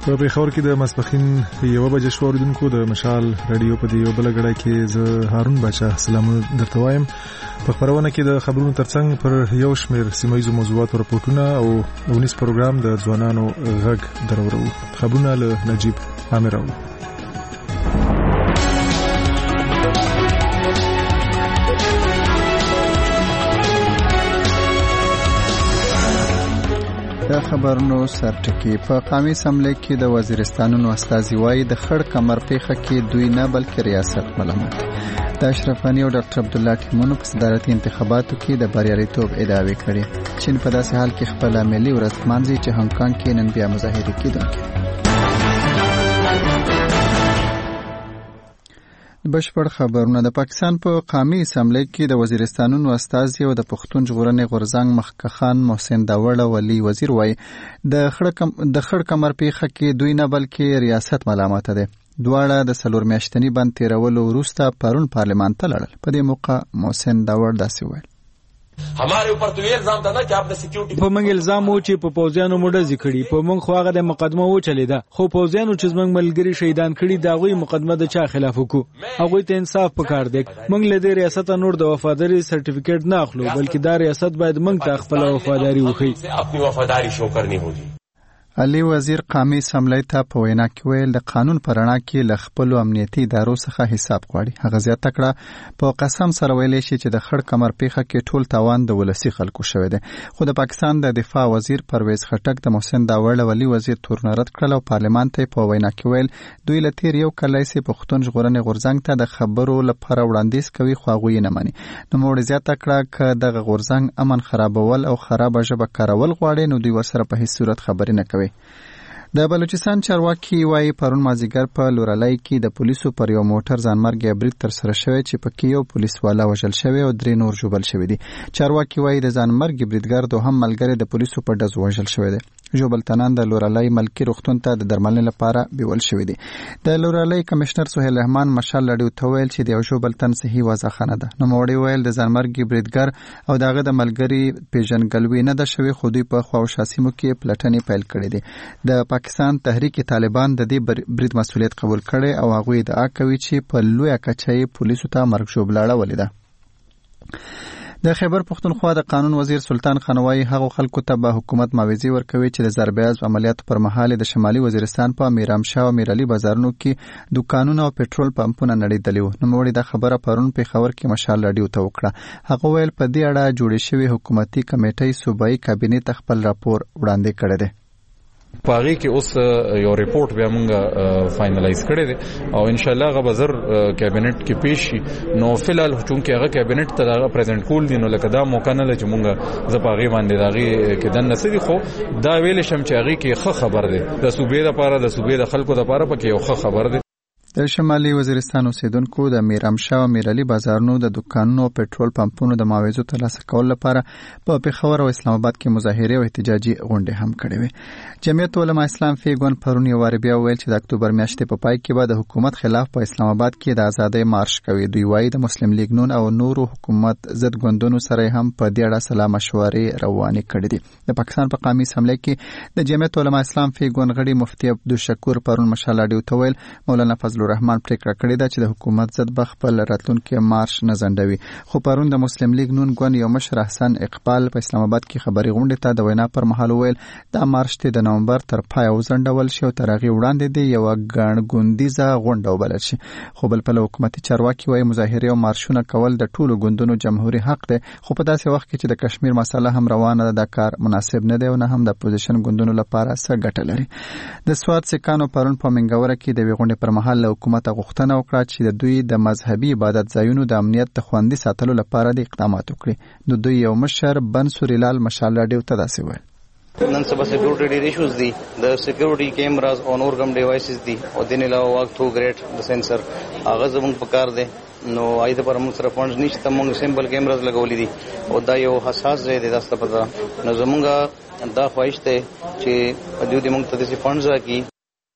په پېښور کې د ماسپښین 1 بجې شو اوریدونکو د مشال رادیو په دې یو بل غړای کې زه هارون بچا سلامونه درته وایم. په خبرونه کې د خبرونو ترڅنګ پر یو شمېر سیمایي موضوعاتو راپورټونه او ونیس پروګرام د ځوانانو غږ درورو. خبرونه له نجیب عامرو. د خبرونو سرټکی په قومي اسمبلی کې د وزیرستانونو استازي وایي د خړ کمر پیښه کې دوی نه بلکې ریاست ملامت. د اشرف غني او ډاکټر عبد الله ټیمونو په صدارتي انتخاباتو کې د بریالیتوب ادعاوې کړې. چین په داسې حال کې خپل ملي ورځ مانځي چې هانګ کانګ کې نن بیا مظاهره کېدونکې. بشپړ خبرونه. د پاکستان په قومي اسمبلی کې د وزیرستانونو استازي او د پښتون ژغورنې غورځنګ مخکخان محسن داوړ ولی وزیر وایي د خړ کمر پیښه کې دوی نه بلکې ریاست ملامت ده. دواړه د 4 میاشتنی بند تیرولو وروسته پرون پارلمان ته لاړل. په دې موقع محسن داوړ داسې وویل: हमारे ऊपर तो ये इल्जाम था ना कि आपने सिक्योरिटी په موږ الزام و چې په پوځیانو موډه ذکرې په موږ خو هغه د مقدمه و چلیدا خو پوځیانو چې موږ ملګری شهیدان کړي دا غوي مقدمه د چا خلاف وکړو. هغه ته انصاف پکار دی. موږ له دې ریاست نور د وفاداری سرټیفیکیټ نه اخلو بلکې دا ریاست باید موږ ته خپل وفاداری وکړي. خپل وفاداری شو کرنی ہوږي. علي وزیر قومي اسمبلی ته په وینا کې ویل د قانون پر رڼا کې ل خپل امنیتي ادارو څخه حساب غواړي. هغه زیاته کړه په قسم سره ویلي شي چې د خړ کمر پیښه کې ټول تاوان د ولسی خلکو شوی دی. خو د پاکستان د دفاع وزیر پرویز خټک د محسن داوړ ولی وزیر تورنرد کړل او پارلمان ته په وینا کې ویل دوی له تیر یو کال راهیسې پښتون ژغورنې غورځنګ ته د خبرو لپاره وړاندیز کوي خو هغه یې نه مانی. نو موږ زیاته کړه ک د غورځنګ امن خرابول او خراب ژبه کارول غواړي نو دوی ورسره په هیڅ صورت خبرې نه کوي. د بلوچستان چارواکي وایي پرون مازیګر په لورالای کې د پولیسو پر یو موټر ځانمرګي برید تر سره شوی چې پکې یو پولیس والا وژل شوی او 3 نور ژوبل شوی دي. چارواکي وایي د ځانمرګي بریدګر دوهم ملګری د پولیسو په ډز وژل شوی دی. ژوبل تنان د لورالای ملکی روغتون ته د درملنې لپاره بیول شوی دی. د لورالای کمشنر سهیل رحمان مشال لړیو ته ویل چې د ژوبل تن صحیح وضاحت ده. نو موړي ویل د ځانمرګي بریدګر او دغه د ملګری پیژنګلوي نه ده شوی خو دوی په خواوشاسیمو کې پلټنې پیل کړې دي. د پاکستان تحریک طالبان د دې برید مسؤلیت قبول کړي او هغه ادعا کوي چې په لوی کچای پولیسو ته مرګ ژوبلاړه ولیده. د خیبر پښتونخوا د قانون وزیر سلطان خانوایی هغه خلکو ته به حکومت معاوضه ورکوي چې د ضربیاز عملیاتو پر مهال د شمالي وزیرستان په میرامشاه او میرعلی بازارونو کې دکانونه او پېټرول پمپونه نړیدلي وو. نو موږ د خبره پرون په خبر کې مشال رادیو ته وکړه. هغه ویل په دې اړه جوړې شوی حکومتي کمیټې صوبایي کابینې ته خپل راپور وړاندې کړی دی. پاغي کې اوس یو ریپورت بیا موږ فائنلایز کړی دی او ان شاء الله غو بازار کابینټ کې پیش شي. نو فلال چونکه هغه کابینټ ته هغه پریزنټ کول دي نو لکه دا موقع نه لږ موږ زپاغي باندې داغي کې دن نسدي خو دا ویل شم چې هغه کې ښه خبر دی د صوبې لپاره د صوبې د خلکو لپاره پکې یو ښه خبر دی. د شمالي وزیرستان اوسیدونکو د میرامشاه او میرعلی بازارونو د دکانونو او پېټرول پمپونو د معاوضو ترلاسه کول لپاره په پېښور او اسلام آباد کې مظاهره او احتجاجي غونډې هم کړې وې. جمعیت علماء اسلام فیګون پرون یو وار بیا ویل چې د اکتوبر میاشتې په پای کې به د حکومت خلاف په اسلام آباد کې د ازادۍ مارش کوي. دوی وایي د مسلم لیگ نون او نورو حکومت ضد ګوندونو سره هم په دې اړه سلا مشورې روانې کړې دي. د پاکستان په قومي اسمبلی کې د جمعیت علماء اسلام فیګون غړي مفتی عبدالشکور پرون مشال اډیو ته ویل مولانا فضل الرحمن پریکړه کړې ده چې د حکومت ضد به خپل راتلونکي مارش نه ځنډوي. خو پرون د مسلم لیگ نون ګوند یو مشر احسان اقبال په اسلام آباد کې خبري غونډه ته د وینا پر مهال ویل دا مارش ته د نومبر تر پای وزندول شي او تر هغه وړاندې دی یو ګڼ ګوندیزه غونډه وبلل شي. خو بل په حکومتي چارواکي وایي مظاهره او مارشونه کول د ټولو ګوندونو جمهوریت حق دی خو په داسې وخت کې چې د کشمیر مسله هم روانه ده دا کار مناسب نه دی او نه هم د اپوزیشن ګوندونو لپاره څه ګټه لري. د سواد سکانو پرون په منګوره کې د غونډې پر مهال له حکومت غوښتنه وکړه چې د دوی د مذهبي عبادت ځایونو د امنیت د خوندي ساتلو لپاره د اقدامات وکړي. نو دوی یو مشر بنصورلال مشال راډیو ته داسې ویل: نن سبا سکیورټي ایشوز دي د سکیورټي کیمراز او نور کوم ډیوایسز دي او د نه علاوه واک تو ګریټ د سنسر هغه زموږ په کار دی. نو ایده پر موږ سره فونډز نشته موږ سیمبل کیمراز لګولې دي او دا یو حساس ځای دی تاسو ته پته. نو زموږ دا خواهش ته چې دوی موږ ته د فونډز راکړي.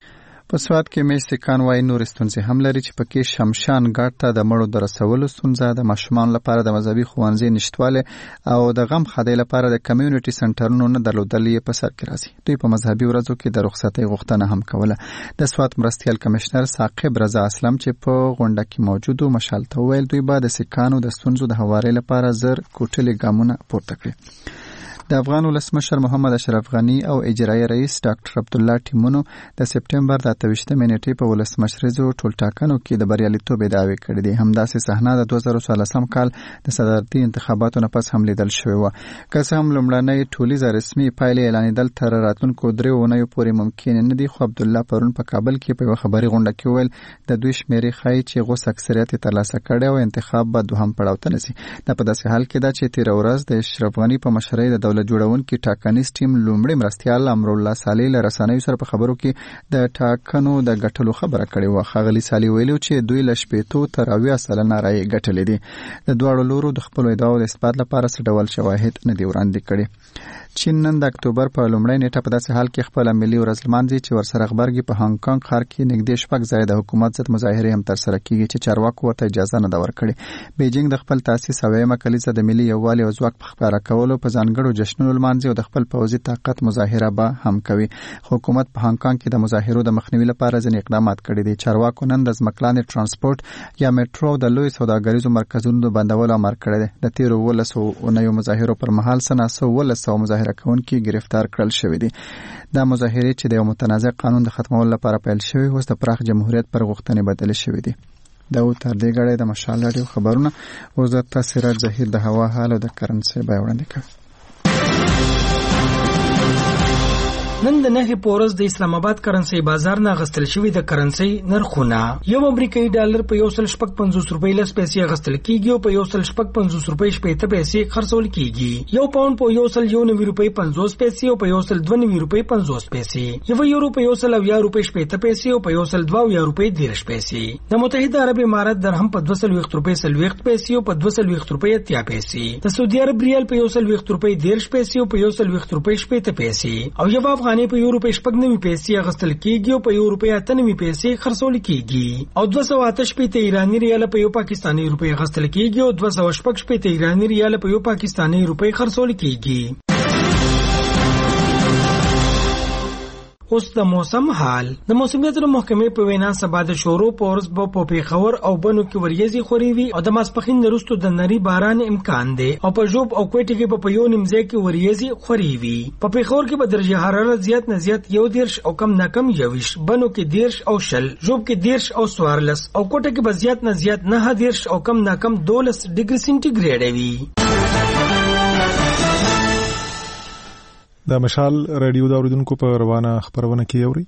په سواد کې مې سکان وای نور ستونزې هم لري چې پکې شمشان ګاټ ته د مړو د رسولو ستونزه، د ماشومان لپاره د مذهبي ښوونځي نشټواله او د غم خدای لپاره د کمیونټي سنټرونو نه درلودل یې په سر کې راځي. دوی په مذهبي ورځو کې د رخصتۍ غوښتنه هم کوله. د سواد مرستیال کمشنر ثاقب رضا اسلم چې په غونډه کې موجود و مشال ته ویل دوی به د سکانو د ستونزو د هواري لپاره زر کوټلي ګامونه پورته کړي. د افغان ولسمشر محمد اشرف غنی او اجرایي رئیس ډاکټر عبدالله ټیمونو د سپټمبر د 28 نیټې په ولسمشریزو ټولټاکنو کې د بریالیتوب دعوی کړې دي. همداسې صحنه د 2014 کال د صدارتي انتخاباتو نه پس هم لیدل شوې و. که څه هم لومړنۍ ټولیزه رسمي پایلې اعلانېدل تر راتلونکو 3 اونیو پورې ممکن نه دي، خو عبدالله پرون په کابل کې په یوه خبري غونډه کې ویل د دوی شمیرې ښایي چې غوڅ اکثریت ترلاسه کړی او انتخاب به دوهم پړاو ته نشي. دا په داسې حال کې ده چې تیر ورځ د اشرف غنی په مشرۍ د دولت جوړونکي ټاکنیز ټیم لومړی مرستیال امرالله صالح له رسنیو سره په خبرو کې د ټاکنو د ګټلو خبره کړې و. ښاغلي صالح ویلو چې دوی له 80 تر 90% رایې ګټلې دي. د دواړو لورو د خپلو ادعاو د اثبات لپاره څه ډول شواهد نه دي وړاندې کړي. چین نن د اکتوبر په لومړۍ نیټه په داسې حال کې خپل ملي ورځ لمانځي چې ورسره غبرګي په هانګ کانګ ښار کې نږدې شپږ ځای د حکومت ضد مظاهرې هم ترسره کیږي چې چارواکو ورته اجازه نه ده ورکړې. بیجینګ د خپل تاسیس اویمه کلیزه د ملي یووالي او ځواک په ښکاره کولو په ځانګړو جشنونو لمانځي او د خپل پوځي طاقت مظاهره به هم کوي. حکومت په هانګ کانګ کې د مظاهرو د مخنیوي لپاره ځینې اقدامات کړي دي. چارواکو نن د ځمکلاندې ترانسپورت یا میټرو د لوی سوداګریزو مرکزونو د بندولو امر کړی دی. د تیرو 12 اونیو مظاهرو پر مهال سناسو 1200 مظاهره کوونکي گرفتار کړل شوی دي. دا مظاهرې چې د یو متنازع قانون د ختمولو لپاره پیل شوی اوس د پراخ جمهوریت پر غوښتنې بدل شوی دي. دا و تر دې غړې د مشال راډیو خبرونه اوس د تاثیرات ظهیر د هوا حال او د کرنسي بیان وړاندې کوي. نن د نهي پورز د اسلام آباد کرنسي بازار نه غستل شوی د کرنسي نرخونه یو امریکایي ډالر په 1.50 روپۍ لس پیسې غستل کیږي او په 1.50 روپۍ شپږ پیسې خرڅول کیږي. یو پاوند په 1.90 روپۍ 50 پیسې او په 1.92 روپۍ 50 پیسې، یو یورو په 1.20 روپۍ شپږ پیسې او په 1.2 روپۍ 10 پیسې. د متحده عرب امارات درهم په 220 روپۍ 30 پیسې او په 220 روپۍ 80 پیسې، د سعودي عرب ریال په 120 روپۍ 10 پیسې او په 120 روپۍ 70 پیسې او یو افغاني په یو روپۍ 90 پیسې غستل کیږي او په یو روپۍ 98 پیسې خرڅول کیږي او 288 ایرانی ریال په یو پاکستاني روپۍ غستل کیږي او 288 ایرانی ریال په یو پاکستاني روپۍ خرڅول کیږي. اوس د موسم حال. د موسمیاتو محکمې په وینا سبا د شورو پورس په پیښور او بنو کې وریځي خوريوي او د ماسپخین وروسته د نری باران امکان دی او په جوب او کوټه کې په یو نیمځای کې وریځي خوريوي. په پیښور کې به درجه حرارت زیات نه زیات 1 او کم نه کم 21، بنو کې 10 او 10، جوب کې 10 او 14 او کوټه کې به زیات نه زیات 9 او کم نه کم 12 ډیګري سنټیګریډ وي. د مشال رادیو د اوریدونکو په روانه خبرونه کې اوري.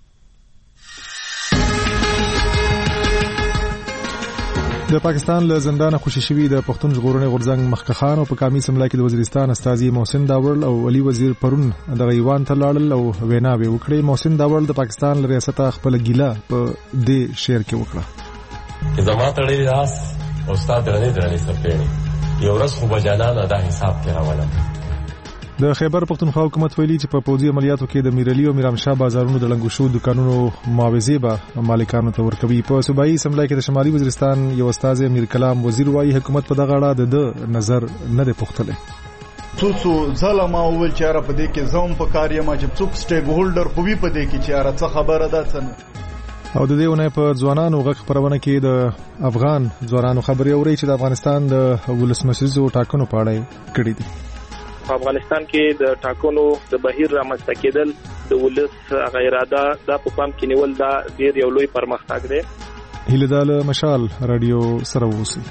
د پاکستان له زندانه خوشي شوی د پښتون ژغورنې غورځنګ مخکښ خان او په کامي سملا کې د وزیرستان استاذي محسن داوړ او علي وزیر پرون د غیوان ته لاړل او وینا به وکړي. محسن داوړ د پاکستان له ریاست خپل ګیله په دې شعر کې وکړه. زما تړلې راس استاد درنې سپېړې یو ورځ خو بجانان ادا حساب کې راولم. د خیبر پختونخوا حکومت ویلي چې په پوځي عملیاتو کې د میرعلي او میرامشاه بازارونو د لنګو شو دکانونو معاوضې به مالکانو ته ورکوي. په صوبایي اسمبلی کې د شمالي وزیرستان یو استاد امیر کلام وزیر وايي حکومت په دغه اړه د نظر نه دی پوښتلی. څو ځله ما وویل چې را پدې کې زوم په کار یم چې څوک سټیک هولډر خو وی پدې کې چې را څه خبره ده څنګه. او د دې ونې په ځوانانو غږ خبرونه کې د افغان ځوانانو خبرې اوري چې د افغانستان د ولسمشریزو ټاکنو په اړه کړي دي. په افغانستان کې د ټاکنو د بهیر رامنځته کېدل د ولس غیراده د په پام کې نیول دا ډیر یو لوی پرمختګ دی. هیله ده مشال رادیو سره اوسئ.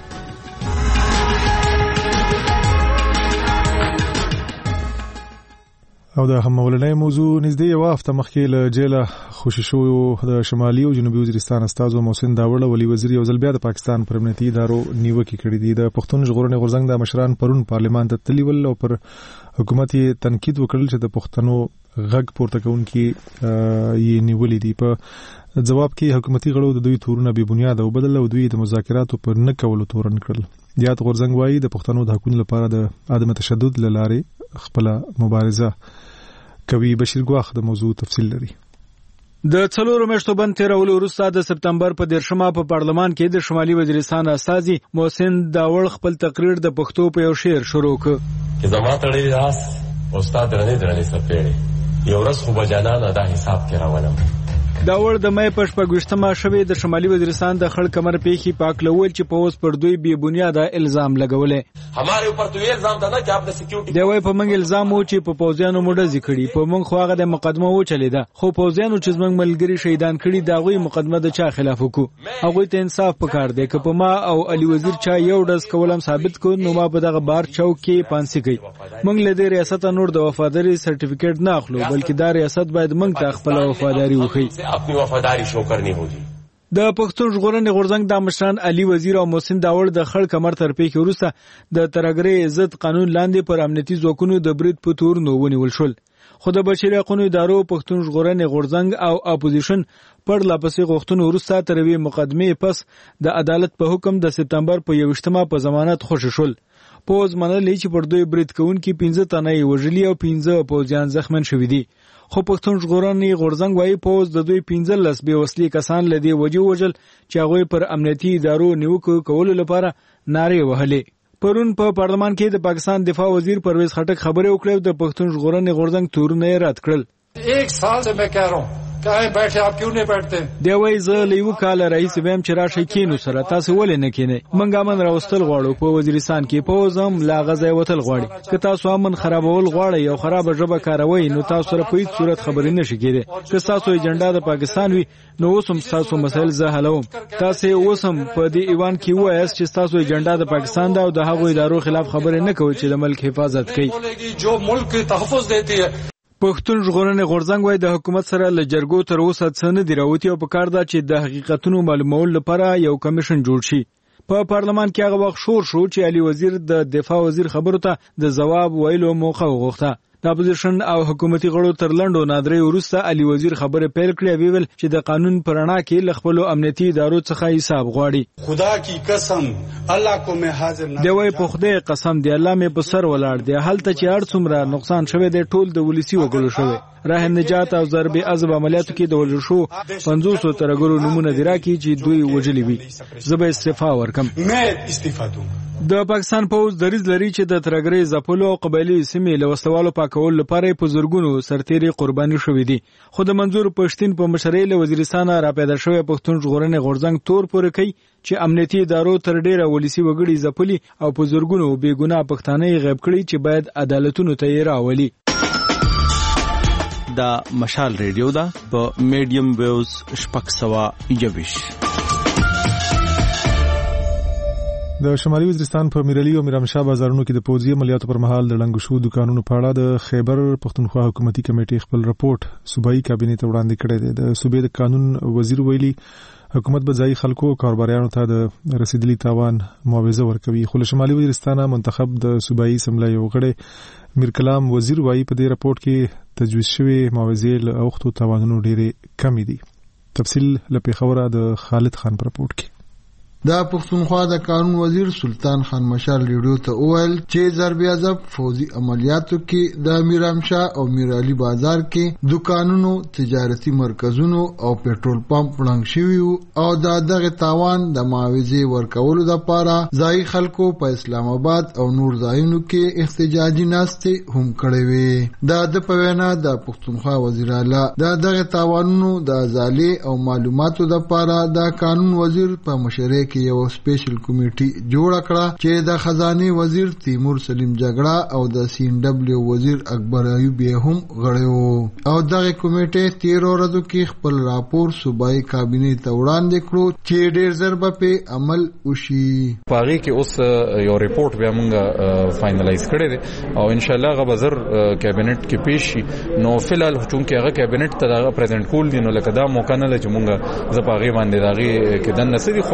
او د همولنې موضوع نږدې یو هفته مخکې له جیله خوشي شو د شمالي او جنوبي وزیرستان استاد محسن داوړ او علي وزیر یو ځل بیا د پاکستان پر امنیتي ادارو نیوکې کړې دي. د پښتون ژغورنې غورځنګ د مشران پرون پارلمان ته تللي ول او پر حکومت یې تنقید وکړل چې د پښتنو غږ پورته کوونکي یې نیولې دي. په جواب کې حکومتي غړو د دوی تورونه بې بنیاده وبدل او دوی د مذاکراتو پر نه کولو تورن کړل. یاد غورځنګ وايي د پښتنو د حقوقو لپاره د عدم تشدد لارې خپل مبارزه کوي. بشیر ګواخ د موضوع تفصیل لري. د 4 میاشتو بند تیرولو وروسته د سپتمبر په 10 په پارلمان کې د شمالي وزیرستان استازي محسن داوړ خپل تقریر د پښتو په یو شعر شروع کړ. چې زما تړلې لاس استاد درنې سپېړې یو ورځ خو بجانان دا حساب کې راولم. داوړ د مې په 28مه شوې د شمالي وزیرستان د خړ کمر پیخي پاک لول چې په اوس پر دوی بې بنیاده الزام لګولې. हमारे ऊपर तो ये इल्जाम था ना कि आपने सिक्योरिटी دی وای په منګ الزام و چې په پوزیانو مړه ذکرې په منګ خو هغه د مقدمه و چلیدا خو پوزیانو چې زمنګ ملګری شهیدان کړي دا غوي مقدمه د چا خلاف وکړو. هغه ته انصاف پکار دی که په ما او علي وزیر چا یو ډز کولم ثابت کو نو ما په دغه بار چوک کې پانسي کوي. منګ له دې ریاست نور د وفاداری سرټیفیکیټ نه اخلو بلکې دا ریاست باید منګ ته خپل وفاداری وکړي. अपनी वफादारी शो करनी होगी. د پښتون ژغورنې غورځنګ د مشران علي وزیر او محسن داوړ د خړ کمر تر پیښې وروسته د ترګرې عزت قانون لاندې پر امنیتي ځواکونو د برید په تور نو ونیول شول. خو د بشري حقوقو ادارو پښتون ژغورنې غورځنګ او اپوزیشن پر لاپسې غوښتنو وروسته تروي مقدمه پس د عدالت په حکم د سپتمبر په 21مه په ضمانت خوشی شول. پوز منلې چې پر دوی برید کوونکي 15 تنه وژلي او 15 پوزیان زخمن شوي دي. خو پښتون ژغورنې غورځنګ وايي پوز د دوی 15 بې وسلې کسان لدی وجو وجل چې هغه پر امنیتي ادارو نیوکه کولو لپاره نارې وهلې. پرون په پارلمان کې د پاکستان دفاع وزیر پرویز خټک خبرې وکړې د پښتون ژغورنې غورځنګ تورونه رد کړل. 1 سال سے میں کہہ رہا ہوں کہیں بیٹھے آپ کیوں نہیں بیٹھتے. دی وای زه لیو کال رئیس ویم چې راشي کینو سره تاسو ولې نه کینې. منګه من راوستل غواړو په وزیرستان کې پوزم لا غځای وتل غواړي. که تاسو امن خرابول غواړئ او خراب ژبه کاروي نو تاسو سره په هیڅ صورت خبرې نشي کېدای. که تاسو ایجنډا د پاکستان وي نو اوسم تاسو مسایل زه حلوم. تاسو اوسم په دې ایوان کې وایاست چې تاسو ایجنډا د پاکستان دا او د هغوی ادارو خلاف خبرې نه کوي چې د ملک حفاظت کوي. جو ملک کی تحفظ دیتی ہے. پښتون ژغورنې غورځنګ وايي د حکومت سره له جرګو تر اوسه څه نه دی راوتی او په کار ده چې د حقیقتونو معلومولو لپاره یو کمیشن جوړ شي. په پارلمان کې هغه وخت شور شو چې علي وزیر د دفاع وزیر خبرو ته د جواب ویلو موقع وغوښته. د اپوزیشن او حکومتي غړو تر لنډو نادرې وروسته علي وزیر خبره پیل کړې ویل چې د قانون پر رڼا کې ل خپل امنیتي ادارو څخه حساب غواړي. خدا کی قسم الله کو میں حاضر نه دی وای په خدای قسم دی الله مې په سر ولاړ دی هلته چې هر څومره نقصان شوه دی ټول د ولسی وګړو شوه. رحم نجات او ضرب عذاب عملیاتو کې د ولشو 500 ترګرو نمونه دی راکې چې دوی وجلی وي. زبې استعفا ورکم. مې استعفا دوم. د پاکستان پوز دریز لري چې د ترګرې زپلو او قبایلی سیمې له وسوالو پاکول لپاره په زورګونو سرتيري قرباني شوې دي. خو د منظور پښتين په مشرۍ له وزیرستان را پیدا شوی پښتون ژغورنې غورځنګ تور پورې کوي چې امنیتي ادارو تر ډیره ولسی وګړي زپلي او په زورګونو بې ګناه پښتانه غیب کړي چې باید عدالتونو ته یې راولي. دا مشال ریډیو دا په میډیم ویوز شپږ سوه 21. د شمالي وزیرستان په میرعلي او میرامشاه بازارونو کې د پوځي عملیاتو پر مهال د لنګ شو دکانونو په اړه د خیبر پښتونخوا حکومتي کمیټې خپل رپورت صوبایي کابینې ته وړاندې کړی دی. د صوبې د قانون وزیر ویلي حکومت به ځای خلکو او کاروباریانو ته د رسیدلي تاوان معاوضه ورکوي. خو له شمالي وزیرستان منتخب د صوبایي اسمبلی یو غړی میر کلام وزیر وايي په دې رپورت کې تجویز شوی معاوضې له اوښتو تاوانونو ډېرې کمې دي. تفصیل له پیښوره د خالد خان په رپورت کې. دا پښتونخوا د قانون وزیر سلطان خان مشال ریډیو ته وویل چې ضرب عذاب فوزي عملیاتو کې د میرامشاه او میرعلي بازار کې دکانونو تجارتي مرکزونو او پېټرول پمپ ړنګ شوي او دغه تاوان د معاوضې ورکولو لپاره ځایي خلکو په اسلام آباد او نور ځایونو کې احتجاجي ناستې هم کړې وې. د په وینا د پښتونخوا وزیر اعلی دغه تاوانونو د ازالې او معلوماتو لپاره د قانون وزیر په مشرۍ کې یو سپیشل کمیټي جوړ کړه چې د خزانه وزیر تیمور سلیم جګړه او د سین ډبلیو وزیر اکبر ایوب هم غړي وو او دغه کمیټه 13 ورځې کې خپل راپور صوبایي کابینې ته وړاندې کړو چې ډېر زر په عمل وشي. پاره کې اوس یو ریپورت بیا موږ فائنلایز کړی دی او ان شاء الله غو بازار کابینټ کې پیش شي. نو فلال چونکه هغه کابینټ ته پریزنټ کول دي نو لکه دا موقع نه لږ موږ زپاغي باندې داغي کې دن نسدي خو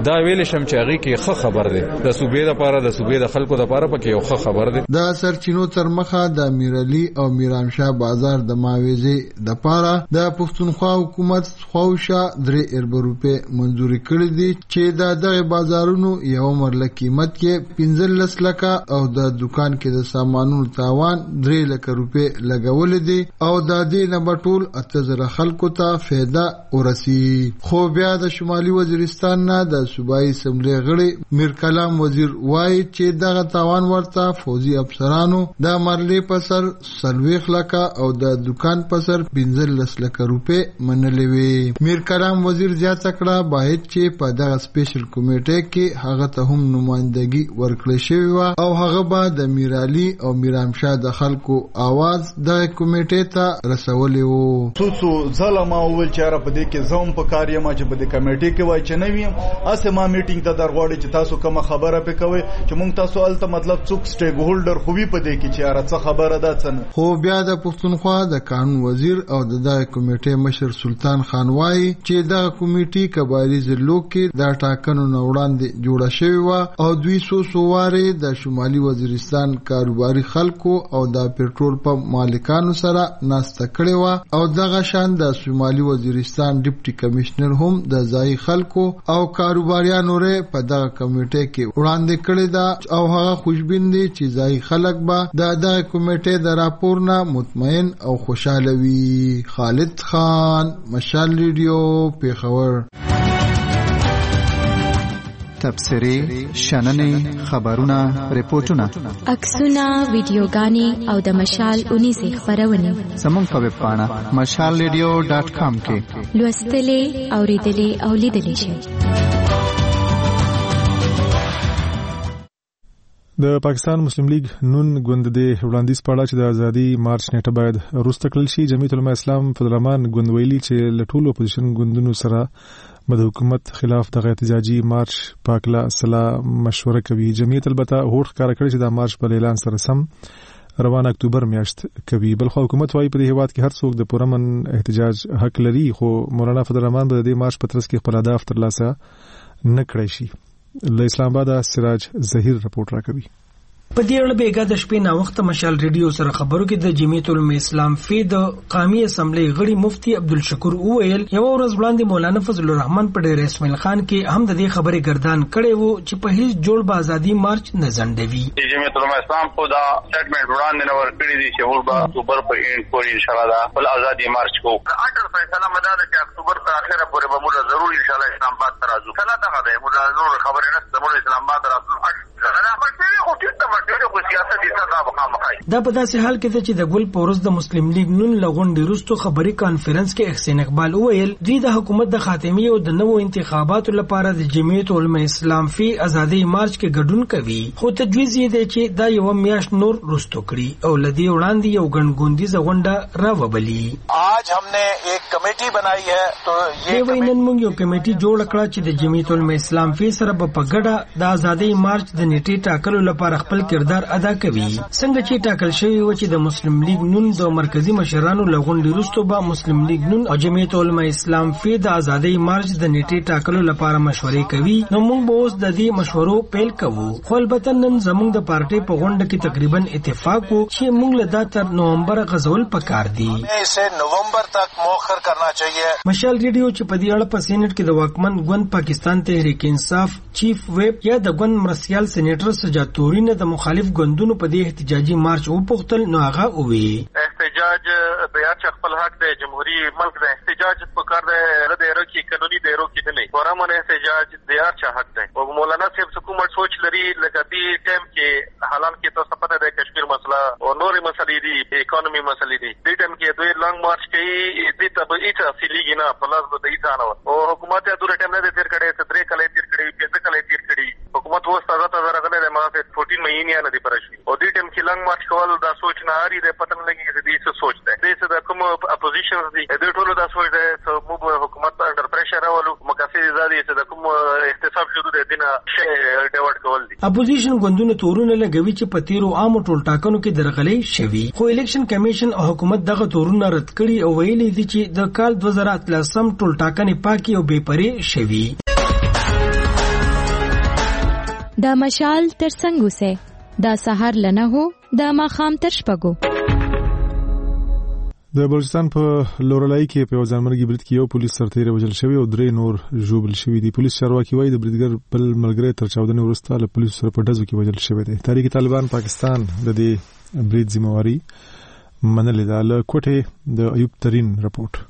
دا ویل شم چې هغه کې ښه خبر دی د صوبې لپاره د صوبې د خلکو لپاره پکې یو ښه خبر دی. دا سرچینو تر مخه د میرعلي او میرامشاه بازار د معاوضې د پاره د پښتونخوا حکومت خواوشا 3 ارب روپے منځوري کړې دي چې د دغه بازارونو یو مرله قیمت کې 15 لک او د دکان کې د سامانونو تاوان 3 لک روپے لګول دي او د دې نه بټول 8000 خلکو ته فایده ورسی. خو بیا د شمالي وزیرستان نه د صوبایي اسمبلی غړي میر کلام وزیر وایي چې دغه تاوان ورته فوزي افسرانو د مرلې په سر 40 لک او د دکان په سر 15 لک روپے منلې وي. میر کلام وزیر زیاته کړه باید چې په دغه سپیشل کمیټه کې هغه ته هم نمائندګي ورکړل شوی و او هغه به د میرعلي او میرامشاه د خلکو आवाज د کمیټې ته رسولې وو. څو ظلم او ول چاره په دې کې زوم په کاریه ما چې په دې کمیټې کې وای چې نویم اسه ما میټینګ ته درغواړي چې تاسو کوم خبره پکوي چې مونږ تاسو الته مطلب څوک سټیک هولډر خو په دې کې چې اره څه خبره ده څنګه. خو بیا د پښتونخوا د قانون وزیر او د کمیټې مشر سلطان خان وایي چې د کمیټې قبایلی ضلعو کې د ټاکنو نه وړاندې جوړه شوې و او 200 سواره د شمالي وزیرستان کاروباري خلکو او د پېټرول پمپ مالکانو سره ناسته کړې و او دغه شان د شمالي وزیرستان ډیپټي کمشنر هم د ځای خلکو او کاروباریانو لري په دغه کمیټې کې وړاندې کړې ده او هغه خوشبین دي چې ځای خلک به د دغه کمیټې د راپور نه مطمئن او خوشاله وي. خالد خان، مشال ریډیو، پیښور. تبصرې، شننې، خبرونه، ریپورتونه، عکسونه، ویډیوګانې او د مشال 19 خبرونه زموږ په ویب پاڼه mashalradio.com کې لوستلې، اوریدلې او لیدلې شئ. د پاکستان مسلم لیگ نون ګوند د وړاندیز پاړه چې د ازادي مارچ نیټه باید وروسته کړل شي. جمعیت العلماء اسلام فضلرحمان ګوند ویلي چې له ټولو اپوزیشن ګوندونو سره د حکومت خلاف د احتجاجي مارچ پاکلا صلاح مشوره کوي. جمعیت البته هوډ ښکاره کړی چې د مارچ په اعلان سره سم روان اکتوبر میاشت کوي. بلخو حکومت وايي په دې هیواد کې هر څوک د پرامن احتجاج حق لري، خو مولانا فضلرحمان به د مارچ په ترڅ کې خپل اهداف ترلاسه نه کړی شي. له اسلام آباد سراج ظهیر رپورټ راکوي. په دې اړه بیګا د شپې نا وخت مشال ریډیو سره خبرو کې د جمعیت العلماء اسلام فی د قومي اسمبلی غړي مفتی عبدالشکور اویل یو ورځ وړاندې مولانا فضل الرحمن په ډېر اسماعیل خان کې هم د دې خبرې ګردان کړي وو چې په هیڅ جوړ به ازادي مارچ نه ځنډوي. جمعیت العلماء اسلام په دا سټیټمنټ وړاندې نه ورکړي دي چې ول به اکتوبر په اند پورې ان شاء الله بل ازادي مارچ کو اټر فیصله مدار چې اکتوبر تر اخره پورې به موږ ضروري ان شاء الله اسلام آباد ته راځو. کله دا غواړي موږ نور خبرې نه ستمو اسلام آباد راځو. دا په داسې حال کې چې د ګل پورس د مسلم لیگ نون لغونډې وروسته خبري کانفرنس کې احسان اقبال وویل دوی د حکومت د خاتمي او د نوو انتخاباتو لپاره د جمعیت العلماء اسلام فی ازادي مارچ کې ګډون کوي، خو تجویز یې دی چې دا یو میاشت نور وروسته کړي او لدی وړاندې یو ګڼګوندیزه غونډه راوبلي. आज हमने एक कमेटी बनाई है तो ये وینن موږ یو کمیټي جوړ کړه چې د جمعیت العلماء اسلام فی سره په ګډه د ازادي مارچ د نیټې ټاکلو لپاره خپل کردار ادا کوي. څنګه چې ټاکل شوی و چې د مسلم لیگ نون د مرکزی مشرانو لغونډې وروسته به مسلم لیگ نون او جمعیت العلماء اسلام فی د ازادي مارچ د نیټې ټاکلو لپاره مشورې کوي، نو موږ به اوس د دې مشورو پیل کوو. خو البته نن زموږ د پارټي په غونډه کې تقریبا اتفاق وو چې موږ له دا تر نومبر غزول پکار دي. اسے نومبر تک مؤخر کرنا چاہیے. مشال ریډیو چې په دې اړه په سینټ کې د واکمن ګوند پاکستان تحریک انصاف چیف ویب یا د ګوند مرسیال سېنیټر سجاد توري نه د مخالف ګوندونو په دې احتجاجي مارچ وپوښتل، نو هغه ووی احتجاج د یاد خپل حق د جمهوریت ملک د احتجاج په کار د دایره کې قانوني دایره کې نه ورامن احتجاج د یاد حق دی او مولانا صاحب حکومت سوچ لري لکه دې ټیم کې حالان کې تاسو پته ده کشمیر مسله او نورې مسلې دي اکانومي مسلې دي دې ټیم کې دوی لانګ مارچ کوي دې تبعیض اصلي نه پلاس د دې ځانو او حکومت یې دوره ټیم نه تیر کړي سترې کله تیر کړي پیسې کله تیر کړي حکومت وو تازه راغله د ماته 14 مهینې نه دی پرشي او دې ټیم کې لانګ مارچ کول دا سوچ نه هاري د پته نه لګي دې څه سوچ ده دې څه د کوم اپوزیشن دي دې ټولو دا سوچ ده چې موږ حکومت انډر پریشر راولو مکافي زادي چې د کوم احتساب شوه د دینه شی ډیورټ کول دي. اپوزیشن ګوندونه تورونه لګوي چې په تیرو عام ټول ټاکنو کې درغلي شوي، خو الیکشن کمیشن او حکومت دغه تورونه رد کړي او ویلي دي چې د کال 2013 ټول ټاکنې پاکي او بې پرې شوي. د مشال ترڅنګ اوسئ. د سحر لنه هو د ماخام تر شپږو. د بلوچستان په لورلای کې په ځانمرګي برید کې یو پولیس سرتیری وژل شوی او 3 نور ژوبل شوی دي. پولیس چارواکي وایي د بریدګر بل ملګری تر چاودنې وروسته له پولیسو سره په ډزو کې وژل شوی دی. تحریک طالبان پاکستان د دې برید ذمہواری منلې ده. له کوټې د ایوب ترين رپورت.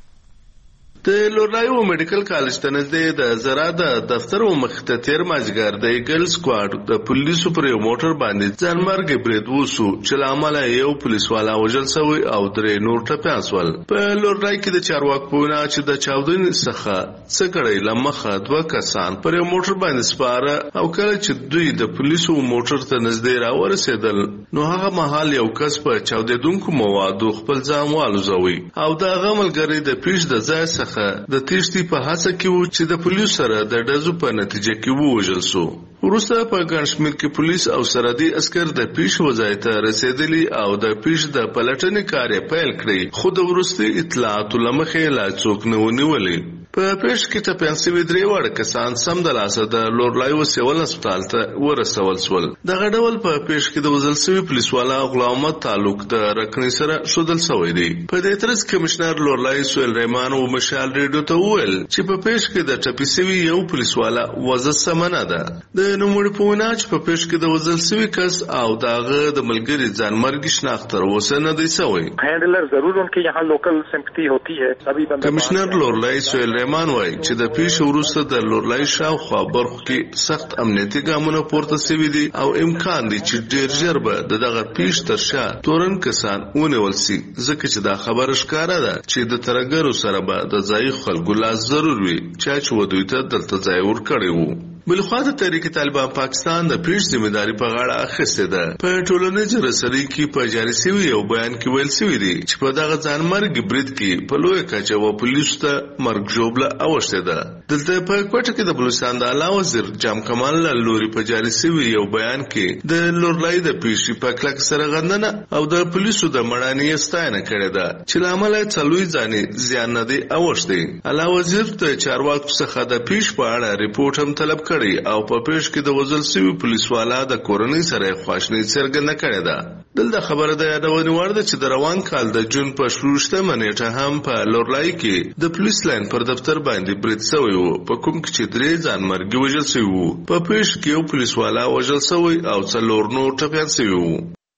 د لورلایو میډیکل کالج ته نږدې د زرا د دفتر مخته تیر مازګر د ایګل سکواډ د پولیسو پر یو موټر باندې ځانمرګي برید وشو چې لامل یو پولیس والا وژل شوی او 3 نور ټپيان شول. په لورلای کې د چارواکو په وینا چې د چاودنې څخه څکړې لمخه 2 کسان پر یو موټر باندې سپاره او کله چې دوی د پولیسو موټر ته نږدې راورسېدل نو هغه مهال یو کس په چاودېدونکو موادو خپل ځان والوزوي او د غملګری د پیښ د ځای څخه د تیښتې په هڅه کې وو چې د پولیسو سره د ډزو په نتیجه کې ووژل شو. وروسته په ګڼ شمېر کې پولیس او سرحدي عسکر د پیښې ځای ته رسېدلي او د پیښې د پلټنې کار یې پیل کړی، خو د وروستي اطلاعاتو له مخې لا څوک نه ونیولي. په پیښ کې ټپيان شوي 3 وړ کسان سمدلاسه د لورلایو سیول هسپتال ته ورسول شول. دغه ډول په پیښ کې د وژل شوي پولیسوالا غلام محمد تعلق د رکنۍ سره ښودل شوی دی. په دې ترڅ کمشنر لورلای سهیل رحمان او مشال ریډیو ته وویل چې په پیښ کې د ټپي شوي یو پولیسوالا وژل سمنه ده. د نوموړي په وینا چې په پیښ کې د وژل شوي کس او دغه د ملګري ځانمرګي شناخت تر اوسه نه دی شوی. هینډلر ضرور ان کې یہاں لوکل سمپتی ہوتی ہے. کمشنر لورلای سهیل رحمان وایي چې د پیښې وروسته د لورلای شاوخوا برخو کې سخت امنیتي ګامونه پورته شوي دي او امکان دی چې ډېر ژر به دغه پیښې تر شا تورن کسان ونیول شي، ځکه چې دا خبره ښکاره ده چې د ترګرو سره به د ځایي خلکو لاس ضرور وي چې ودوی ته دلته ځای ورکړی وو. بلخوا د تحریک طالبان پاکستان د پیښ ذمہداري په غاړه اخیستې ده. په ټولنیز رسنۍ کې په جاري شوي یو بیان کې ویل شوي دي چې په دغه ځانمرګي برید کې په لویه کچه و پولیسو ته مرګ ژوبله اوښتې ده. دلته په کوټه کې د بلوچستان د اعلی وزیر جام کمال له لوري په جاري شوي یو بیان کې د لورلای د پیښې په کلک سره غندنه او د پولیسو د مړانې ستاینه کړې ده چې له امله څلوي ځانې زیان نه دی اوښتی. اعلی وزیر د چارواکو څخه د پیښ په اړه ریپورت هم طلب او په پیښ کې د وژل شوي پولیسوالا د کورنۍ سره خواشیني څرګنده کړې ده. دلته خبره د یادونې وړ ده چې د روان کال د جون په 16 نیټه هم په لورلای کې د پولیس لاین پر دفتر باندې برید شوی و، په کوم کې چې 3 ځانمرګي وژل شوي وو. په پیښ کې یو پولیسوالا وژل شوی او 4 نور ټپيان شوي وو.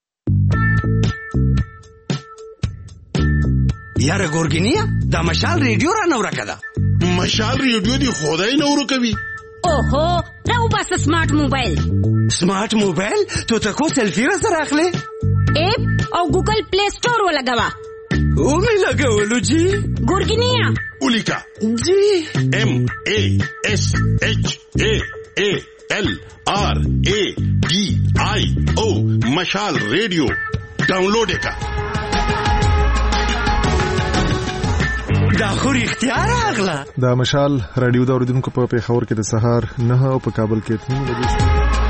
یاره ګورګینیا دا مشال ریډیو را نو راکړه. مشال ریډیو دی خدای نو ورکوي. اوهو راو بس سمارټ موبایل. سمارټ موبایل تو تکو سیلفی را سره اخلي اپ او ګوګل پلی سٹور ولګوا. او می لګولو جی ګورګینیا اولیکا جی MASHALRADIO مشال ریډیو ډاونلوډ کا. دا خو اختیار اغلا. دا مشال رادیو دا اوریدونکو په پیښور کې د سهار 9 او په کابل کې 3 بجې.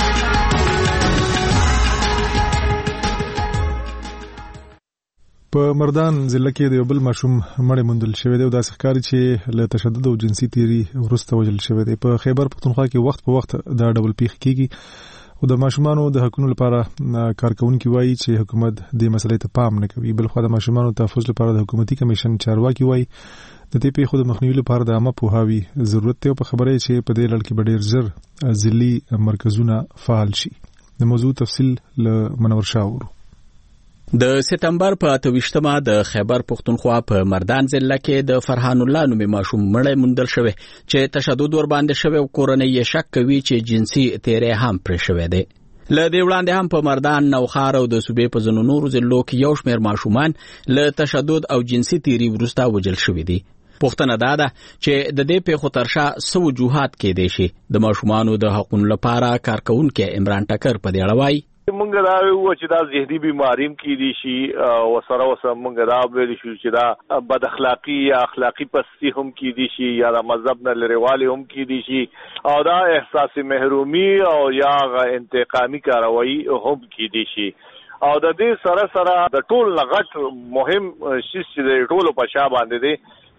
په مردان ضلع کې د یو بل ماشوم مړی موندل شوی دی او داسې ښکاري چې له تشدد او جنسي تیري وروسته وژل شوی دی. په خیبر پښتونخوا کې وخت په وخت دا ډول پیښې کیږي او د ماشومانو د حقوقو لپاره کارکونکي وایي چې حکومت دې مسلې ته پام نه کوي. بلخوا د ماشومانو تحفظ لپاره د حکومتي کمیشن چارواکي وایي د دې پیښو د مخنیوي لپاره د عامه پوهاوي ضرورت دی او په خبره چې په دې لړ کې به ډېر ژر ضلعي مرکزونه فعال شي. د موضوع تفصیل له منور شاه ورو. د سپتمبر په 28مه د خیبر پښتونخوا په مردان ضلع کې د فرحان الله نومي ماشوم مړی موندل شوی چې تشدد ور باندې شوی او کورنۍ یې شک کوي چې جنسي تیری هم پرې شوی دی. له دې وړاندې هم په مردان، نوخار او د صوبې په ځینو نورو ضلعو کې یو شمېر ماشومان له تشدد او جنسي تیری وروسته وژل شوي دي. پوښتنه دا ده چې د دې پیښو تر شا څه وجوهات کېدای شي. د ماشومانو د حقوقو لپاره کارکونکي عمران ټکر په دې اړه وایي مونږ دا وایو چې دا ذهني بیماریم کې دي شي او سره مونږ دا ویل شو چې دا بد اخلاقی یا اخلاقی پستی هم کې دي شي یا د مذهب نه لريوالي هم کې دي شي او دا احساس محرومي او یا انتقامي کاروایی هم کې دي شي او د دې سره د ټول لغت مهم شي چې د ټولو په شا باندې دي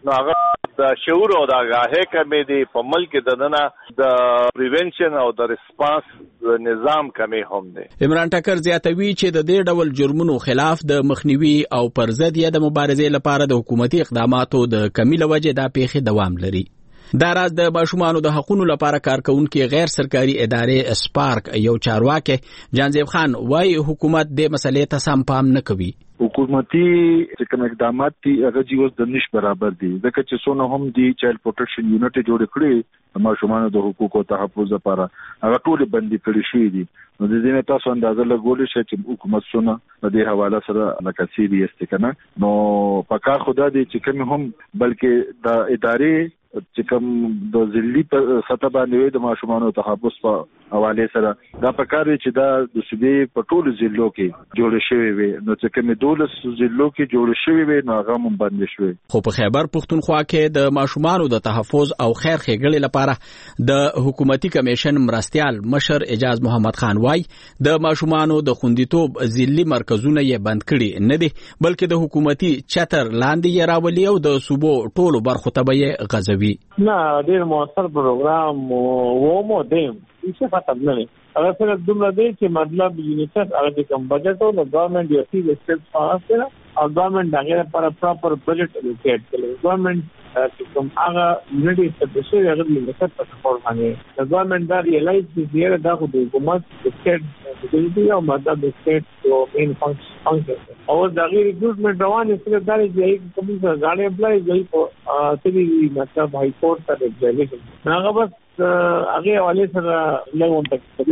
نو هغه د شعور او د آگاهی کمی دی په ملک دننه د پریونشن او د ریسپانس نظام کمی هم دی. عمران ټکر زیاتوي چې د دې ډول جرمونو خلاف د مخنیوي او پر ضد یې د مبارزې لپاره د حکومتي اقداماتو د کمی له وجې دا پیښې دوام لري. دا راز د ماشومانو د حقوقو لپاره کارکونکو غیر سرکاري ادارې سپارک یو چارواکي جانزیب خان وايي حکومت د مسلې ته سم پام نه کوي. حکومتي کوم اقدامات دي هغه جیوز د نش برابر دي ځکه چې څونه هم دي چایلډ پروټیکشن یونټ جوړ کړي ماشومانو د حقوقو تحفظ لپاره هغه ټول بندي کړي شي دي. نو د دې نه تاسو اندازه لګولې شي چې حکومت څونه د دې حواله سره لکه سیریس دي کنه. نو پکار خدا دې چې کوم هم بلکې د ادارې چې کوم د ذلی په سطح باندې د ماشومانو تحفظ په حواله سره دا پکار چې دا د صوبې په ټولو ضلعو کې جوړ شوی وي. نو چې کوم دولس ضلعو کې جوړ شوی وي نو هغه هم باندې شوی. خو په خیبر پختونخوا کې د ماشومانو د تحفظ او خیر ښېګړې لپاره د حکومتي کمیشن مرستيال مشر اجاز محمد خان وايي د ماشومانو د خوندیتوب ذلی مرکزونه یې بند کړي نه دي بلکې د حکومتي چتر لاندې یې راولي او د صوبو ټولو برخو ته یې غځوي. نه ډېر موثر پروګرام و مو دیم څه ختم نه وي. هغه سره دومره دی چې مطلب یونیسف هغه کوم بجټ او د ګورنمنت یو سی سټیپ پاس کړه او ګورنمنت هغه لپاره پراپر بجټ الوکیټ کړي. ګورنمنت چې کوم هغه یونټي سټیشن هغه د یونیسف په سپورټ باندې د ګورنمنت دا ریلایز چې دا خو د حکومت سټیټ د او ماده د سټیټ او مین فنکشن او د غیر ریکروټمنټ روانه سره دا چې کوم څه غاړي اپلای کوي په سری مطلب هاي کورټ ته ایگزیکټ هغه بس هغه حواله سره لږ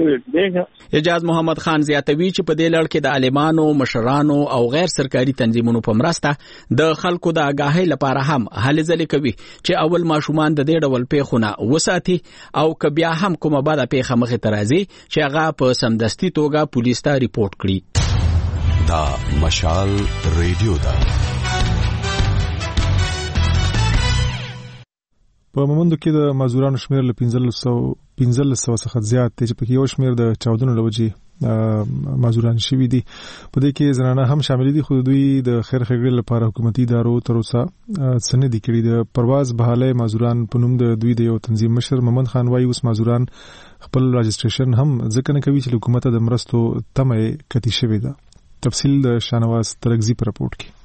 تک اجاز محمد خان زیاتوي چې په دې لړ کې د عالمانو مشرانو او غیر سرکاري تنظیمونو په مرسته د خلکو د آگاهی لپاره هم هلې ځلې کوي چې اول ماشومان د دې ډول پیښونه وساتي او که بیا هم کومه بده پیښه مخې ته راځي چې هغه په سمدستي توګه پولیس ته ریپورت کړي. دا مشال ریډیو دا په مومندو کې د مزدورانو شمیر له 1500 څخه زیات دی چې پکې یو شمیر د چاودنو لوجې مزدوران شوي دي. په دې کې زنانه هم شامل دي خو دوی د خیر ښېګړې لپاره حکومتي ادارو تر اوسه څه نه دي کړي. د پرواز بحاله مزدوران په نوم د دوی د یو تنظیم مشر محمد خان وايي اوس مزدوران خپل راجستریشن هم ځکه نه کوي چې حکومت د مرستو تمه کتی شوی ده. تفصیل د شانواز ترغزی پر راپورټ کې.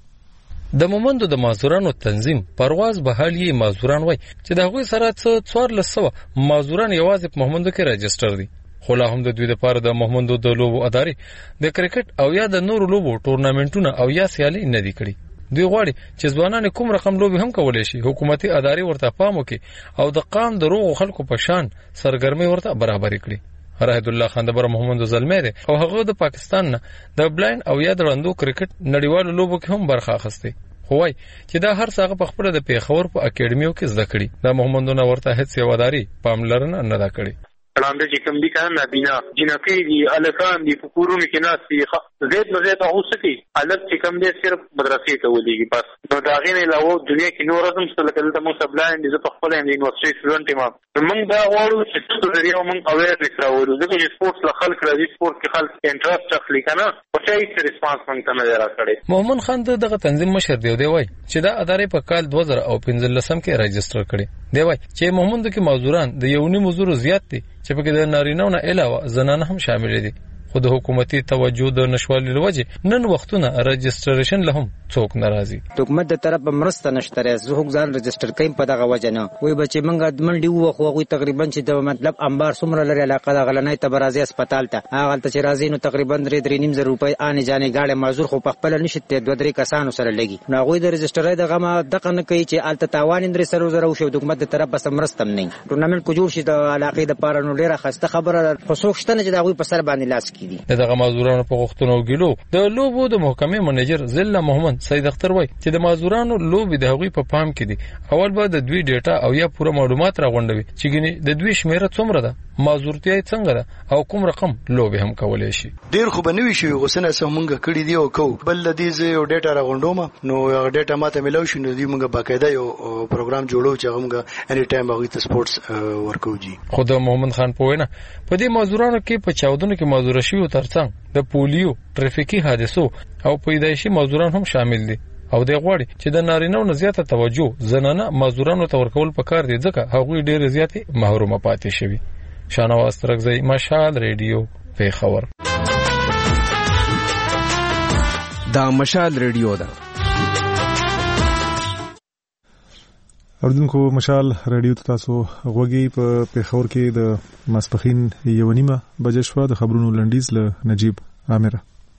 د مومندو د مازورانو تنظیم پرواز بحالی مازوران وای چې د هغوی سره څو 1400 مازوران یوازې په مومندو کې راجستر دي. خو لا هم د دوی لپاره د مومندو د لوبو ادارې د کرکټ او یا د نورو لوبو ټورنامنټونه او یا سیالي نه دي کړي. دوی غواړي چې ځوانان کوم رقم لوبي هم کولای شي حکومتي ادارې ورته پام وکړي او د قام د روغ خلکو په شان سرګرمي ورته برابر کړي. راهد الله خان د بر محمد زلمی او هغه د پاکستان نه د بلایند او یا د وړاندو کرکټ نړیوالو لوبو کې هم برخه اخیسته. خو وايي چې دا هر څه په خپل د پیښور په اکیډمیو کې زده کړي. د محمد نور ورته هیڅ یواداري پاملرنه نه دا کړي. لاندې چې کوم دي کنه نبینا جنکی دي الکان دي فکرونه کې ناس دي زید نو زید اوسه کی الګ چې کوم دي صرف مدرسې ته ولېږي بس نو دا غینه علاوه دنیا کې نور هم څه لکه دلته مو سبلاین دي په خپل یونیورسيټي سټوډنټ ما موږ دا غواړو چې څه لري موږ اویر راوړو ځکه چې سپورتس له خلک راځي سپورت کې خلک انټرست اخلي کنه او چې هیڅ ریسپانس موږ ته نه راکړي. محمد خان دغه تنظیم مشر دی وای چې دا ادارې په کال 2015 کې راجستر کړي. دی وای چې محمد کې مزدوران د یو نیم مزدور زیات دي چې په کې د نارینه‌و نه علاوه زنانه هم شامل دي. خو د حکومتي توجه د نشوالي لوجه نن وختونه رجستریشن لهم څوک ناراضي. حکومت د طرف مرسته نشته زه هم ځان رجستر کړم په دغه وجه نه وای بچي منګه د منډي وو خو غوي تقریبا چې د مطلب انبار سمره لري علاقه د غلنۍ تبرازي هسپتال ته هغه ته چې راځي نو تقریبا 3.5 روپۍ انې جانې گاډي مازور خو په خپل نشته 2-3 کسانو سره لګي نو غوي د رجسترای دغه ما دغه نه کوي چې الته تاوان اندري سره زره شو د حکومت د طرف بس مرستم نه ټورنمنت کو جوړ شي د علاقې د پاره نو ډیره خسته خبره خصوص شته چې دا غوي په سر باندې لاس کیدي. دغه مازورانو په غوښتنو ګلو د لوبو د محکمې منیجر ضلع محمد سید اختر وای چې د مازورانو لوبي د هغوی په پام کې دي. اول به د دوی ډیټا او یا پوره معلومات راغونډوي چې ګنې د دوی شمیره څومره ده مازورتیا څنګه ده او کوم رقم لوبي هم کولای شي. ډیر خو بنوي شي غوسنه سمونګه کړی دی او کو بل د دې یو ډیټا راغونډوم نو یو ډیټا ماته ملو شي نو دی موږ باقاعده یو پروګرام جوړو چې موږ اني ټایم هغه ته سپورتس ورکوږي. خو د محمد خان په وینا په دې مازورانو کې په 14 کې مازور شي او ترڅنګ د پولیو ټریفیکي حادثو او پیدایشي مزدوران هم شامل دي. او د غواړي چې د نارینه او زیاته توجه زنانه مزدورانو ته ورکول پکار دي ځکه هغوی ډېر زیاتې محرومه پاتې شوي. شانواز ترکزی، مشال ریډیو، پیښور. دا مشال ریډیو ده. اوردونکو مشال ریډیو ته تاسو غوږی په پیښور کې د ماسپخین 1:30 بجې شو. د خبرونو لنډیز له نجیب عامره.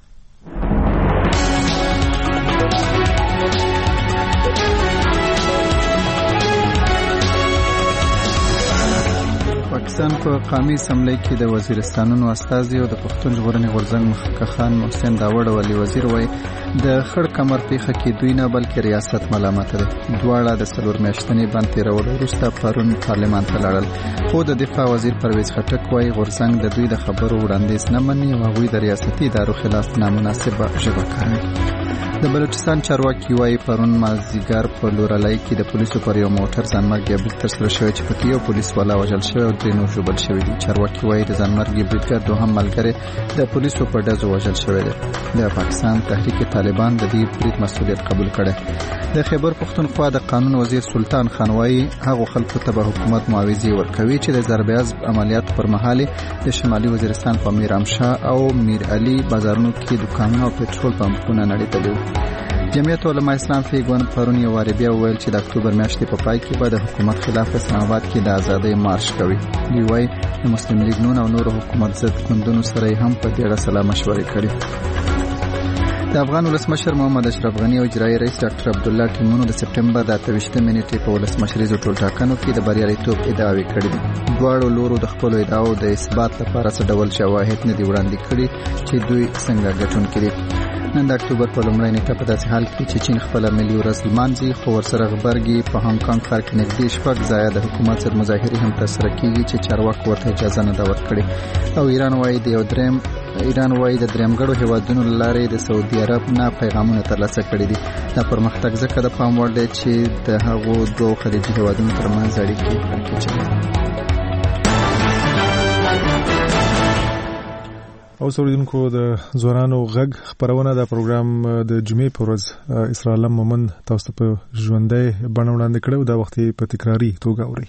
پاکستان په قومي اسمبلی کې د وزیرستانونو استازي او د پښتون ژغورنې غورځنګ مخکښ خان محسن داوړ ولي وزیر وایي د خړ کمر پیښه کې دوی نه بلکې ریاست ملامت دي. دواړه د 4 میاشتنې بند تیرولو وروسته پرون پارلمان ته لاړل، خو د دفاع وزیر پرویز خټک وایي غورځنګ د دوی د خبرو وړاندیز نه مني او هغوی د ریاستي ادارو خلاف نامناسبه ژبه کاروي. د بلوچستان چارواکي وایي پرون مازدیګر په لورلای کې د پولیسو پر یو موټر ځانمرګي برید ترسره شوی چې پکې یو پولیس والا وژل شوی او 3 نور ژوبل شوي دي. چارواکي وایي د ځانمرګي بریدګر دوهم ملګری د پولیسو په ډزو وژل شوی دی. د پاکستان تحریک طالبان د دې برید مسؤلیت قبول کړي. د خیبر پښتونخوا د قانون وزیر سلطان خان وایي هغه خلکو ته به حکومت معاوضې ورکوي چې د ضرب عضب عملیات پر مهال د شمالي وزیرستان په میرامشاه او میر علي بازارونو کې دکانونه او پټرول پمپونه نړیدلي وو. جمعیت علما اسلام فیګون پرون یو واری بیا ویل چې د اکتوبر میاشتې په پای کې به د حکومت خلاف اسلام آباد کې د ازادۍ مارش کوي. دوی وایي د مسلم لیگ نون او نور حکومت ضد ګوندونو سره هم په دې اړه سلا مشورې کړي. د افغان ولسمشر محمد اشرف غنی او اجرایي رئیس ډاکټر عبد الله ټیمونو د سپټمبر د 28 نیټې په ولسمشریزو ټولټاکنو کې د بریالیتوب ادعاوې کړې دي. دواړو لورو د خپل ادعاو د اثبات لپاره څه ډول شواهد نه دي وړاندې کړي چې دوی څنګه ګټونکي دي. نن د اکتوبر په لومړۍ نیټه په داسې حال کې چې چین خپل ملي ورځ لمانځي، خو ورسره غبرګي په هانګ کانګ ښار کې نږدې 6 ځایه د حکومت سره مظاهرې هم ترسره کیږي چې چارواکو ورته اجازه نه ده ورکړې. او ایران وایي د درېمګړو هیوادونو لارې د سعودي عرب نه پیغامونه ترلاسه کړي دي. دا پرمختګ ځکه د پام وړ دی چې د هغو دوه خلیجي هیوادونو ترمنځ اړیکې پراخېږي. او سوریدونکو د ځوانانو غږ خبرونه د پروګرام د جمعې پر ورځ اسرا علم مومن تاسو په ژوندۍ بڼه وړاندې کړو. دا وخت په تکراری توګه اوري.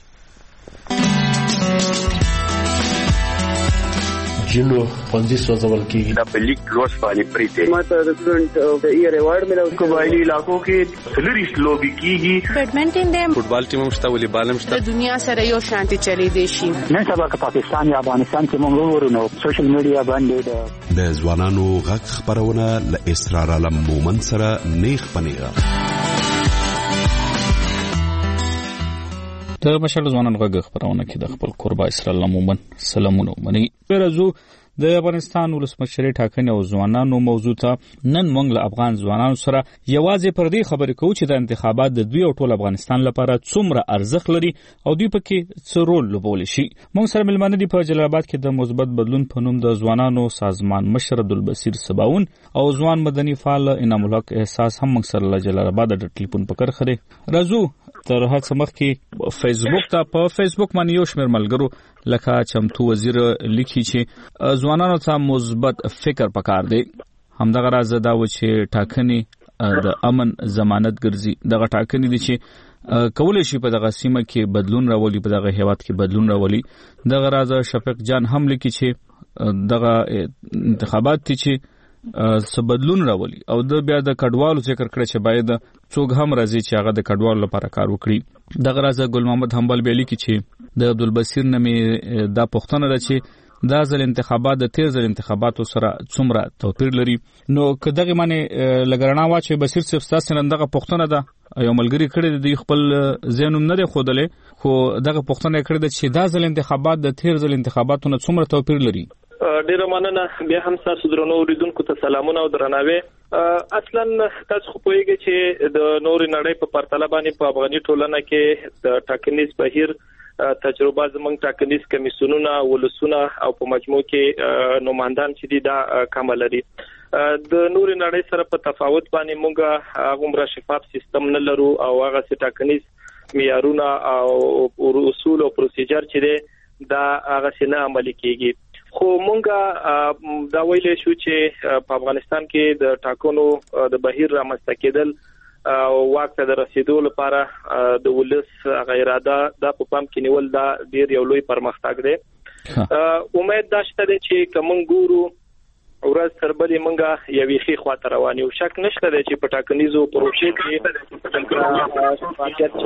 جنو پنځه سوځول کیږي د لیک لوس باندې پریته ماته د سټوډنټ د ایئر ایوارډ ملو قبایلی علاقو کې سلریس لوبي کیږي بیډمنټن د فوټبال ټیم مشته والیبال مشته د دنیا سره یو شانتي چلی دی شي. نن سبا که پاکستان یا افغانستان کې موږ ورونو سوشل میډیا باندې د ځوانانو غږ خبرونه ل اسرار علم مومن سره نیخ پنیغه د مشال ځوانانو غږ خبرونه کې د خپل قربا اسرائیل مومن سلامونه مني. ورځو د افغانستان ولسمشر ټاکنې او ځوانانو موضوع ته نن موږ له افغان ځوانانو سره یوازې پر دې خبرې کوو چې د انتخابات د دوی او ټول افغانستان لپاره څومره ارزښت لري او دوی پکې څه رول لوبولی شي. موږ سره ملمانه دي په جلال آباد کې د مثبت بدلون په نوم د ځوانانو سازمان مشر عبدالبصیر سباون او ځوان مدني فعال انعام الحق احساس هم موږ سره له جلال آباد د ټلیفون په کرخه دي. راځو تر هڅه مخکې فیسبوک ته په فیسبوک باندې یو شمېر ملګرو لکه چمتو وزیر لیکي چې ځوانانو ته مثبت فکر پکار دی. همدغه راز دا و چې ټاکنې د امن ضمانت ګرځي. دغه ټاکنې دي چې کولای شي په دغه سیمه کې بدلون راولي، په دغه هیواد کې بدلون راولي. دغه راز شفیق جان هم لیکي چې دغه انتخابات دي چې څه بدلون راولي او د بیا د کډوالو ذکر کړی چې باید څوک هم راځي چې هغه د کډوالو لپاره کار وکړي. دغه راز ګل محمد حنبل بیلی کې چې د عبدالبصیر نمې دا پوښتنه ده چې دا ځل انتخابات د تیر ځل انتخاباتو سره څومره توپیر لري. نو که دغه معنی لګرنا واچي بصیر صاحب تاسو نن دغه پوښتنه ده یو ملګری کړی دی خپل ذهنوم نه دی خودلې، خو دغه پوښتنه کړی ده چې دا ځل انتخابات د تیر ځل انتخاباتو نه څومره توپیر لري. ډیره مننه. بیا هم تاسو درنو اوریدونکو ته سلامونه او درناوی. اصلا تاسو خو پوهیږئ چې د نورې نړۍ په پرتله باندې په افغاني ټولنه کې د ټاکنیز بهیر تجربه زمونږ ټاکنیز کمیسیونونه ولسونه او په مجموع کې نوماندان چې دي دا کم لري. د نورې نړۍ سره په تفاوت باندې موږ هغه شفاف سیستم نه لرو او هغه ټاکنیز معیارونه او اصول او پروسیجر چې دي دا هغه څنګه عملي کیږي. خو مونږه دا ویلې شو چې په افغانستان کې د ټاکنو د بهیر رامنځته کېدل واک ته د رسیدو لپاره د ولس غیراده د په پام کې نیول دا ډیر یو لوی پرمختګ دی امید دا شته چې کوم ګورو ورځ تر بلې منګه یوې خې خواته روان یو شک نشته چې په ټاکنیزو پروسې کې فعالیت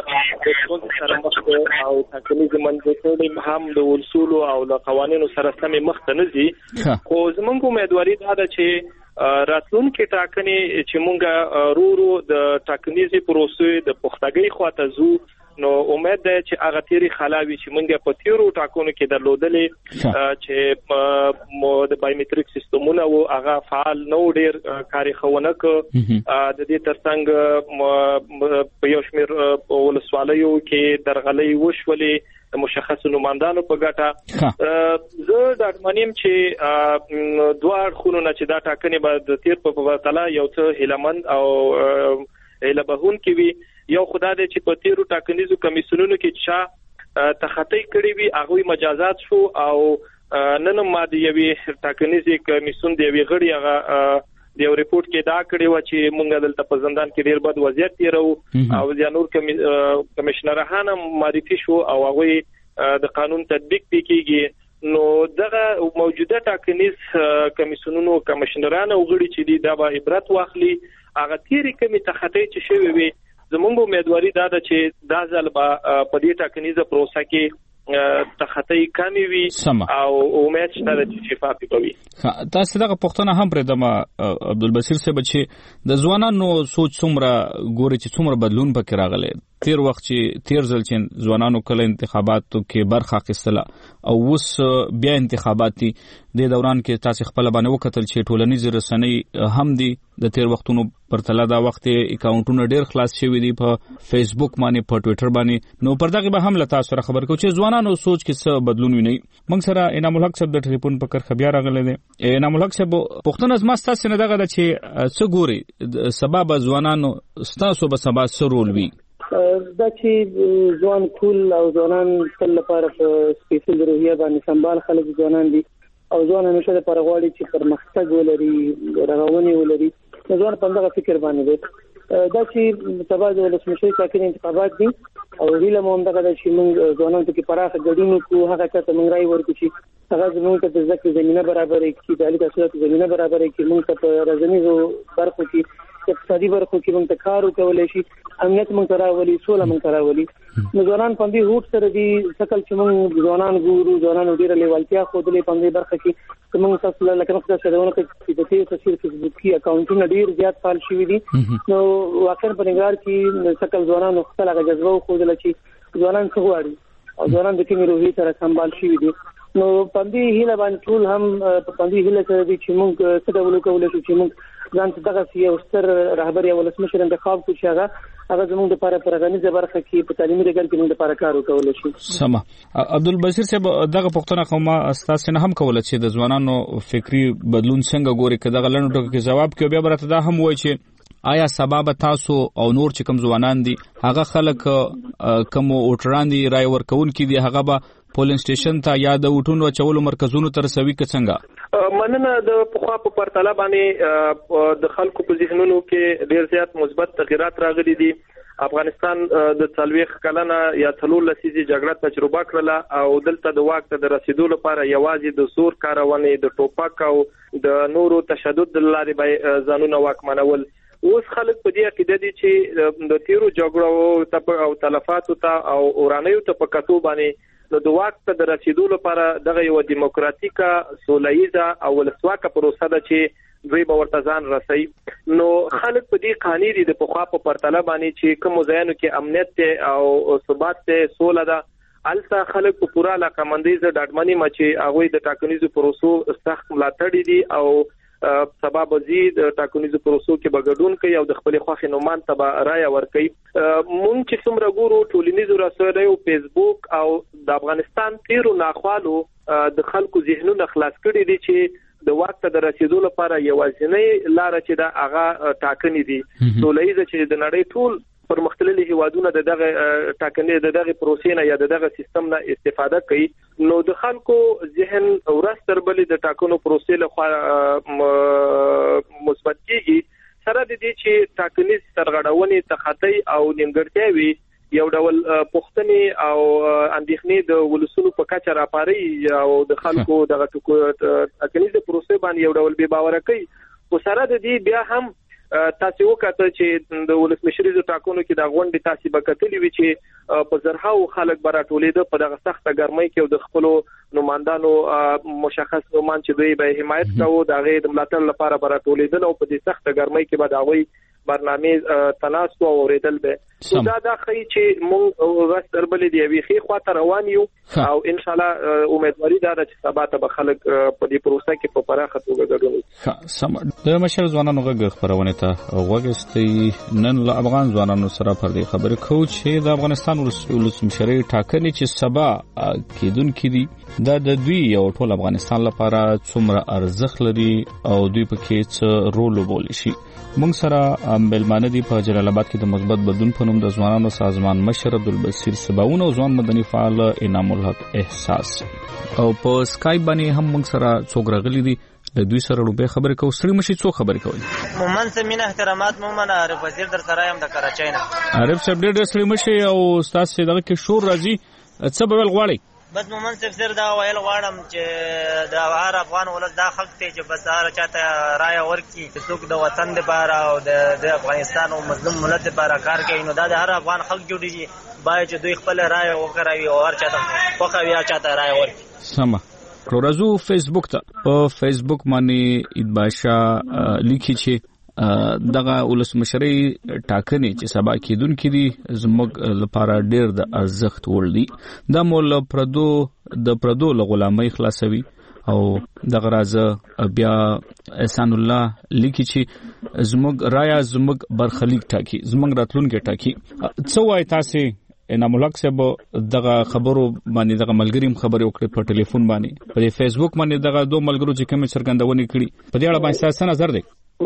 سره مخ او ټاکنیز منځګړي هم د اصول او د قوانینو سره سم مخ ته نه ځي خو زموږ امیدواري دا ده چې راتلونکي ټاکنې چې مونږه رورو د ټاکنیزي پروسې د پختګۍ خواته ځو نو امید ده چې هغه تیری خلاوي چې مونږه په تیرو ټاکنو کې درلودلې چې د بایومټریک سیستمونه او هغه فعال نو ډیر کاری خونه ک د دې ترڅنګ په یو شمېر ولسوالیو کې درغلې وشولې مشخص نوماندانو په ګټه زه د اټمنیم چې دوه خونونه چې دا ټاکنې به د تیر په وتله یو څه هلمند او هلبهون کې وي یو خدای دې چې په تیرو ټاکنیزو کمیسیونونو کې چې تخطی کړی وي هغه مجازات شو او نن ما د یوې ټاکنیزي کمیسیون د یوې غړي هغه د یو ریپورت کې دا کړی و چې مونږ دلته په زندان کې ډیر بد وضعیت تیرو او د نور کمشنرانه معرفي شو او هغه د قانون تطبیق کیږي نو دغه موجوده ټاکنیز کمیسیونونو کمشنرانه وګړي چې دی دا به عبرت واخلي هغه تیری کمی تخطی چې شوی وي زموږ امیدواري دا ده چې دا ځل به په دې ټاکنیزه پروسه کې تخطی کمی وي او امید شته چې شفافي کوي تاسو دغه پښتنه هم پرې د عبدالبصیر صاحب چې د ځوانانو سوچ څومره ګوري چې څومره بدلون پکې راغلی تیر وخت چې تیر ځل چې ځوانانو کله انتخاباتو کې برخه اخیستله او اوس بیا انتخابات دي د دوران کې تاسو خپل باندې وکتل چې ټولنیز رسنۍ هم دي د تیر وختونو پرتله دا وخت اکاونټونه ډیر خلاص شوي دي په فیسبوک باندې په ټوئیټر باندې نو پر دغه به هم لته سره خبر کو چې ځوانانو سوچ کې څه بدلون ویني موږ سره انعام الحق صاحب د ټلیفون په کر خبر راغلی دی انعام الحق صاحب پښتون از ما ستاسو نه دغه چې څه ګوري سبب ځوانانو ستاسو به سبا څه رول وي دا چې ځوان کول او ځوانان تل لپاره په سپیشل روحیه باندې سنبال خلک ځوانان دي او ځوانان نشه د پرغواړي چې پرمختګ ولري رغونی ولري ځوان په دغه فکر باندې دی دا چې سبا د ولسمشر ټاکنې انتخابات دي او ویله مو هم دغه چې موږ ځوانانو ته پراخه ګډون کوو هغه څه موږ راي ورکو چې هغه زموږ ته د ځکه زمينه برابرې کړي د اړیکو تاسو زمينه برابرې کړي موږ ته په رزنیزو برخو کې اقتصادي برخو کې موږ ته کار وکولای شي امنیت موږ ته راولي سوله موږ ته راولي نو ځوانان په دې هوټ سره دي شکل چې موږ ځوانان ګورو ځوانان ډیره لیوالتیا خودلې په دې برخه کې موږ تاسو له لکه څه سره ونه چې د دې تصویر فیسبوک کې اکاونټونه ډیر زیات فعال شوي دي نو واقعا په نګار کې شکل ځوانان خپل هغه جذبه خودل چې ځوانان څه غواړي او ځوانان د کومې روحي سره سمبال شوي دي نو پندې هیله باندې ټول هم پندې هیله سره دي چې موږ څه ډول کولای شو چې موږ ځان ته دغه یو ستر رهبر یا ولسمشر انتخاب کوو چې هغه زموږ لپاره پرغنیزه برخه کې په تعلیمي ډګر کې موږ لپاره کار وکولای شي سم عبدالبصیر صاحب دغه پښتنه قومه استاد نه هم کولای چې د ځوانانو فکری بدلون څنګه ګوري کله غلنو ټکو کې جواب کې بیا برته دا هم وایي چې آیا سبب تاسو او نور چې کوم ځوانان دي هغه خلک کوم اوټران دي رای ورکون کې دي هغه به پولینګ سټیشن ته یا د وټونو چولو مرکزونو تر سوي څنګه مننه د پخوا په پرتله باندې د خلکو په ذهنونو کې ډیر زیات مثبت تغیرات راغلي دي افغانستان د څلويخ کلنه یا څلور لسیزې جګړه تجربه کړله او دلته د واک ته رسیدو لپاره یوازې د زور کارونه د ټوپک او د نورو تشدد لارې به ځانونه واکمنول اوس خلک په دې عقیده دي چې د تیرو جګړو او تلفاتو ته او اورانیو ته په کتو باندې نو د واک ته رسیدو لپاره دغه یو دیموکراتیکه سولهیزه او ولسواکه پروسه ده چې دوی به ورته ځان رسي نو خلک په دې قانوني دي د پخوا په پرتله باندې چې کوم ځایونو کې امنیت او ثبات ته سوله ده الته خلک په پوره علاقمندۍ زړه ډاډمنې مچي هغه د ټاکنیزو پروسو سخت ملاتړ دي او سبب زید ټاکنیزو پروسو کې بغډون کوي او د خپل خوخي نومان ته رائے ورکوي مونږ چې څومره ګورو ټولنیزو رسنیو فیسبوک او د افغانستان تیرو ناخوالو د خلکو ذهنونه خلاص کړي دي چې د واک ته رسیدو لپاره یوازینی لار چې دا هغه ټاکنې دي ټولنیزه چې د نړۍ ټول پر مختلفي هوادونو دغه ټاکنې دغه پروسې نه یا دغه سیستم نه استفاده کوي نو د خلکو ذهن ورستر بلې د ټاکنو پروسې له مثبت کیږي سره د دې چې ټاکنیز سرغړونې تخطي او نیمګړتیاوي یو ډول پښتني او اندېښنې د ولسونو په کچه راپاري او د خلکو دغه ټاکنیز پروسې باندې یو ډول بې باور کوي. او سره د دې بیا هم تاسو وکړه چې د ولسمشریزو ټاکنو کې د غونډې تاسو به کتلې وی چې په زرهاو خلک براتولې په دغه سخته ګرمۍ کې د خپل نمائندانو مشخص نومان چې دوی به حمایت کوي د غي د ملاتړ لپاره براتولې او په دې سخته ګرمۍ کې به داوی برنامه تناسب او اوریدل به دا خی چې مونږ غسربلې دی وی خي خواته روان یو او ان شاء الله امیدواري دا چې سبا ته خلک په دې پروسه کې په پراخه توګه ګډون. سم د مشر ځوانانو غږ خبرونه ته وګستي نن له افغان ځوانانو سره پر دې خبرې کوو چې د افغانستان ولسمشرۍ ټاکنې چې سبا کېدونکې دي دا د دوی یو ټول افغانستان لپاره څومره ارزښت لري او دوی پکې څه رول وبول شي. موږ سره ملمانه دي په جلال آباد کې د مثبت بدلون په نوم د ځوانانو سازمان مشر عبدالبصیر سباون او ځوان مدني فعال انعام الحق احساس او په سکایپ باندې هم موږ سره څوک راغلي دي د دوی سره روبه خبرې کوو. سړي مشي څو خبرې کوي مومن سمین احترامات مومن عارف وزیر در سره هم د کراچۍ نه عارف صاحب ډېر سړي مشي او استاد سي دغه کې شور راځي څه به ول غواړي بس مومن سفیر دا ویل غواړم چې د هر افغان ولس دا حق ته چې بس هر چاته رائے ورکړي چې څوک د وطن لپاره او د افغانستان او مظلوم ملت لپاره کار کوي نو دا د هر افغان حق جوړیږي باید چې دوی خپل رائے وکړي او هر چاته وکوي یا چاته رائے ورکړي. سم ورځو فیسبوک ته په فیسبوک باندې عید بادشاه لیکي چې دغه ولسمشرۍ ټاکنې چې سبا کېدونکې دي زموږ لپاره ډېر د ارزښت وړ دي. دا مول پردو له غلامۍ خلاصوي او دغه راز بیا احسان الله لیکي چې زموږ رایا زموږ برخلیک ټاکي زموږ راتلونکي ټاکي. څه وایي تاسو انعام الحق صاحب دغه خبرو باندې دغه ملګریم خبرې وکړې په ټلیفون باندې په فیسبوک باندې دغه دوه ملګرو چې کوم څرګندونه کړې په دې اړه باندې تاسو نظر دی؟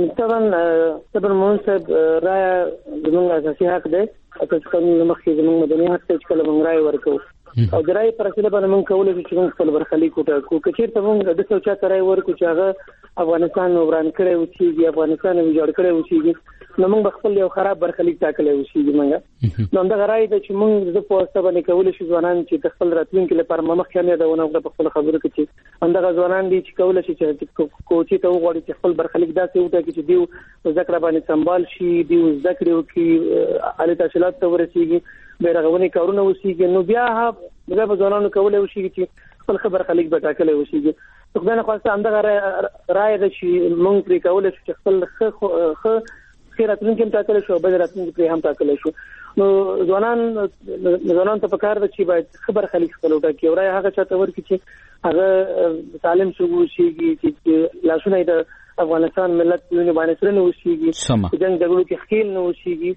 طبعا منصب رايه زموږ اساسي حق دی او چې کوم مخکې زموږ مدني حق ته کله موږ رايه ورکو او د رايه پر اساس باندې موږ کولای شو چې موږ خپل برخلیک وټاکو. که چیرته موږ د څه چا رايه ورکو چې هغه افغانستان وران کړی و چې افغانستان ویجاړ کړی و چې نو موږ خپل یو خراب برخلیک ټاکلی و چې موږ نو دا رايه د چې موږ د پوسټ باندې کولای شو ځوانان چې خپل راتلونکي لپاره مخکې نه دا ونه په خپل خبرو کې چې همدغه ځوانان دي چې کولای شي چې کوچي ته وغواړي چې خپل برخلیک داسې وټاکي چې دیو ذکر باندې سنبال شي دیو ذکر وکي اعلی تحصیلات ته ورسیږي بیرغونی کارونه وسیږي نو بیا هغه ځوانانو کولای شي چې خپل خبر خلیک به ټاکلی وسیږي. خو نه خواسته همدغه رايه د چې موږ پرې کولای شو چې خپل خیراتون کې ټاکلی شو بدراتون کې هم ټاکلی شو نو ځوانان ته پکار د چې باید خبر خلیک خپل وټاکي او رايه هغه چاته ورکړي چې هغه تعلیم شو وشيږي چې لاسونه د افغانستان ملت ونه باندې سره نه وشيږي جنگ جګړو کې خېل نه وشيږي.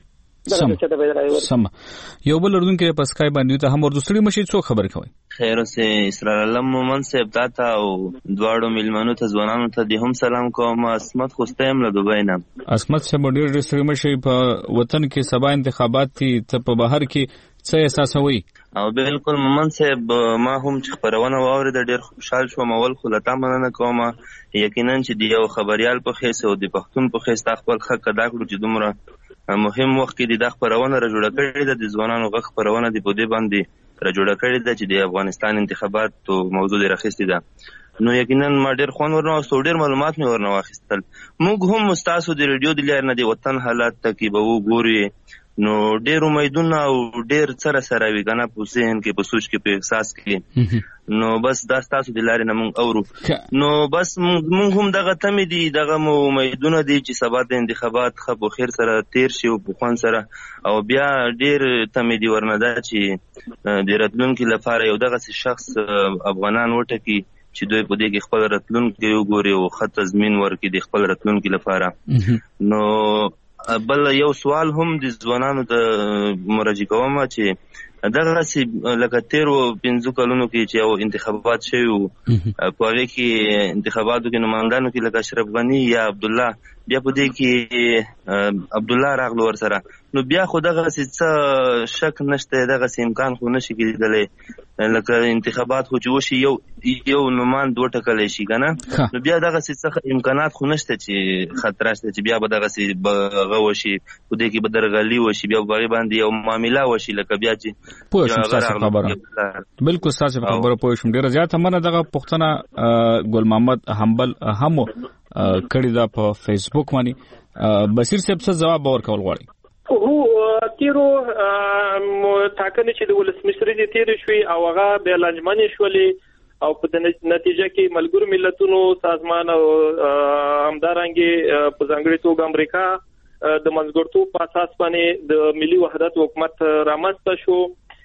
سم یو بل اردن کې په سکای باندې ته هم ورسړي مشي څو خبر کوي. خیر اوسه اسرار علم مومن صاحب تا او دواړو ملمنو ته ځوانانو ته د هم سلام کوم. اسمت خوستم له دوبۍ نه. اسمت صاحب ډېر سړي مشي په وطن کې سبا انتخابات دي ته په بهر کې څه احساسوي؟ او بالکل مومن صاحب ما هم چې خبرونه واورید ډېر خوشحال شوم. اول خو لته مننه کوم یقینا چې دی یو خبريال په خیسه او د پښتون په خیسه خپل حق ادا کړو چې دومره مهم وخت کې د خبرونه را جوړه کړې د ځوانانو غږ خبرونه د بده باندې را جوړه کړې ده چې د افغانستان انتخابات تو موضوع راخستې ده نو یقینا ما ډېر خوان ورنه او ډېر معلومات مې ورنه واخیستل. موږ هم مستاسو د ریډیو د لار نه د وطن حالات ته کې به وګوري نو ډېر امیدونه او ډېر سره وي کنه په ذهن کې په سوچ کې په احساس کې نو بس دا تاسو د لارې نه مونږ اورو نو بس مونږ هم دغه تمې دي دغه امیدونه دي چې سبا د انتخابات خو خیر سره تیر شي او په خوان سره او بیا ډېر تمې دي ورنه دا چې د راتلونکي لپاره یو دغه شخص افغانان وټکي چې دوی په دې کې خپل راتلونکي وګوري او خط تضمین ورکړي د خپل راتلونکي لپاره. نو بل یو سوال هم د ځوانانو ته مراجعه کوم چې دغه سي لکه 13 کلونو کې چې یو انتخابات شوی په هغه کې انتخاباتو کې نمائندانو کې لکه اشرف غنی یا عبد الله بیا په دې کې عبد الله راغلو ور سره نو بیا خو دغه څه شک نشته، دغه امکان خو نشي کېدلی لکه انتخابات خو چې وشي یو نومان 2 ټکلې شي کنه، نو بیا دغه څه امکانات خو نشته چې خطر شته چې بیا به دغه څه غوشي خو دې کې به درغلي وشي، بیا به باندې یو معاملې وشي لکه بیا چې پوه شم تاسو خبره بالکل تاسو خبره پوه شم. ډیره زیاته مننه. دغه پښتنه ګل محمد حنبل هم کړي دا په فیسبوک باندې. بصیر صاحب څه جواب ورکول غواړي؟ هو تیرو ټاکنې چې د ولسمشرۍ د تیر شوي او هغه به لنجمنې شولې او په نتیجه کې ملګرو ملتونو سازمان او همدارنګه په ځانګړي توګه امریکا د منځګړتوب په اساس باندې د ملي وحدت حکومت رامنځته شو.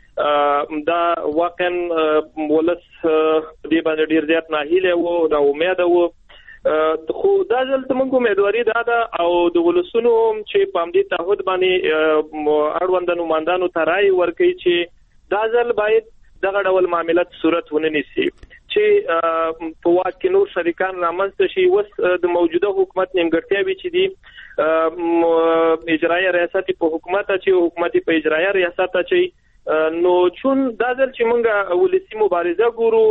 دا واقعا ولس دې باندې ډیر زیات ناهیله وو، دا امید وو. خو دا ځل موږ امیدواري ده او د ولسونو چې په دې تعهد باندې اړوند نوماندانو ته رائے ورکړي چې دا ځل باید دغه ډول معاملات صورت ونه نیسي چې په واک کې نور شریکان رامنځته شي. وس د موجوده حکومت نیمګړتیاوي چې دي اجرایي ریاست په حکومت چې حکومت په اجرایي ریاست چې نو چون دا ځل چې موږ ولسی مبارزه ګورو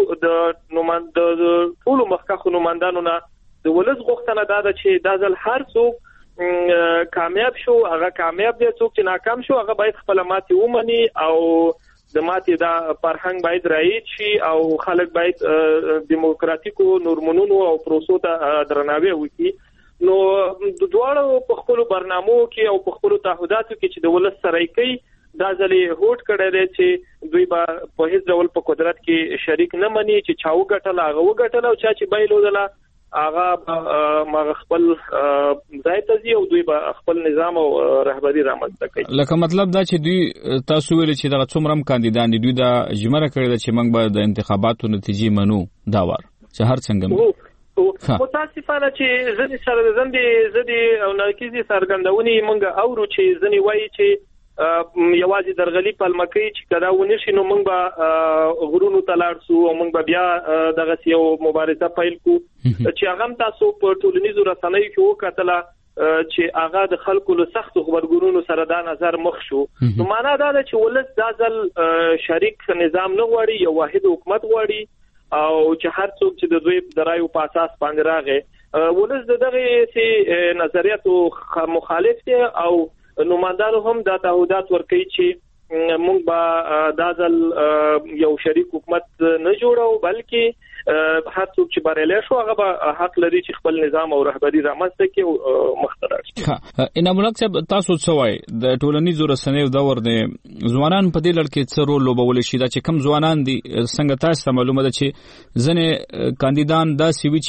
د ټول مخکخ نوماندانو نه د ولس غوښتنه ده چې دا ځل هر څوک کامیاب شو، هغه کامیاب دي، څوک چې ناکام شو هغه باید خپل ماتې ومني او د ماتې دا فرهنګ باید رایج شي او خلک باید دیموکراتیکو نورمونونو او پروسو ته درناوی وکړي. نو د دواړو په خپل برنامو کې او په خپل تعهداتو کې چې د ولس سره کوي دا ځلې هوټ کړی دی چې دوی به په هیڅ ډول په قدرت کې شریک نه مني چې چا وګټل هغه وګټل او چا چې بایلودله هغه ما خپل ځای ته ځي او دوی به خپل نظام او رهبری رامنځته کوي. لکه مطلب دا چې دوی تاسو ویل چې دغه څومره کاندیدان دي دوی دا جمره کړی ده چې موږ به د انتخاباتو نتیجې منو دا وار چې هر څنګه متاسفانه چې ځنې سره زندي او ناکیزي سرګندونی موږ اورو چې ځنې وایي چې یوازې درغلي پلمکې چې کدا ونی شي نو موږ به غرونو تلاړ سو او موږ به بیا دغه یو مبارزه پیل کو چې هغه تاسو په ټولنیزو رسنیو کې وکړه چې هغه د خلکو له سخت خبرګونونو سره دا نظر مخ شو. نو معنا دا ده چې ولس دا ځل شریک نظام نه غواړي، یو واحد حکومت غواړي او چې هر څوک چې د دوی د رایو په اساس باندې راغی ولس دغه سي نظریاتو مخالف دي او نوماندانو هم دا تعهدات ورکړي چې موږ به دا ځل یو شریک حکومت نه جوړو بلکې هر څوک چې بریالي شو هغه به حق لري چې خپل نظام او رهبری رامنځته کړي او مخته راځي. انعام الله صاحب تاسو څه وایي د ټولنیزو رسنیو دور دی ځوانان په دې لړ کې څه رول لوبول شي دا چې کم ځوانان دي څنګه تاسو معلومه ده چې ځنې کاندیدان دا سوي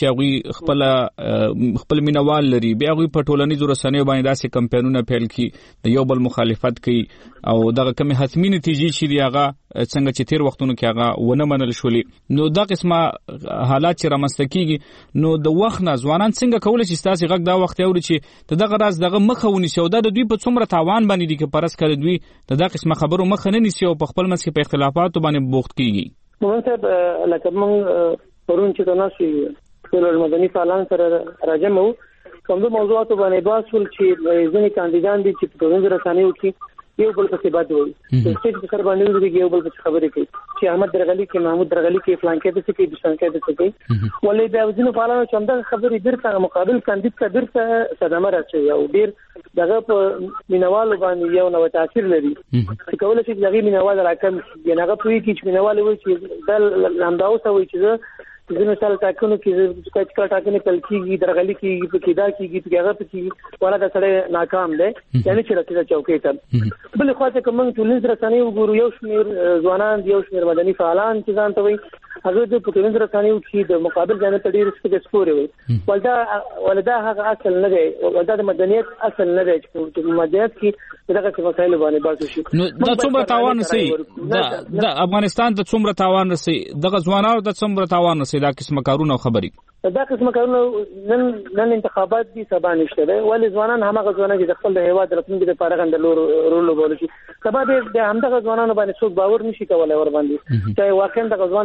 چې خپل مینوال لري بیا غوي په ټولنیزو رسنیو باندې داسې کمپاینونه پیل کړي د یو بل مخالفت کوي او دغه کوم حتمی نتیجې چې دی هغه څنګه چې تیر وختونو کې هغه ونه منل شولې نو دا قسمه حالات چې رامنځته کیږي نو د وخت نه ځوانان څنګه کولای شي تاسو غږ دا وخت اوري چې دغه راز دغه مخه ونیسي او د دوی په څومره تاوان باندې دي چې پرس کړي دوی دغه قسمه خبرو مخه نه نیسي او په خپل منځ کې په اختلافاتو باندې بوخت کیږي. نو ته لکه موږ پرون چې تاسو ټول مدني فعالان سره راجمو کوم موضوعات باندې بحث ول چې ځینې کاندیدان دي چې په ټولنیزو رسنیو کې یو بل څه بد وایي چې څه سره باندې دوی یو بل څه خبرې کوي چې احمد درغلي کې محمود درغلي کې فلان کې د څه کې بشان کې د څه کې ولې دا ځینو فعالانو چې همدا خبرې درته مقابل کاندید کا درته صدمه راځي او ډیر دغه په مینوالو باندې یو نو تاثیر لري چې کولای شي دغه مینوال راکم یې هغه پوي چې مینوال وایي چې د لامداو سوي چې ځینې سال ټاکنو کې چې ټاکنې کل کېږي درغلي کېږي په کېدا کېږي په هغه کې ولا د سړی ناکام دی یعنی چې راځي چوکۍ ته بل خو ته کوم ټولنیز رسنۍ وګورو یو شمیر ځوانان یو شمیر مدني فعالان چې ځان ته وي هغه د ټولنیز رسنۍ کې د مقابل جانب ته ډیر څه سپوري وي ولدا هغه اصل نه دی ولدا د مدنیت اصل نه دی چې مدنیت کې دغه څه مسایل باندې بحث شي. نو دا څومره تاوان سي د افغانستان ته څومره تاوان سي دغه ځوانانو ته څومره تاوان سي دا قسمه کارونه خبري دا قسمه کارونه نن انتخابات دي سبا نشته دی ولې ځوانان همغه ځوانان چې خپل د هیواد راتلونکي لپاره غندل رول لوبول شي سبا د همدغه ځوانانو باندې څوک باور نشي کولای ور باندې چې واقعا د ځوان فیصله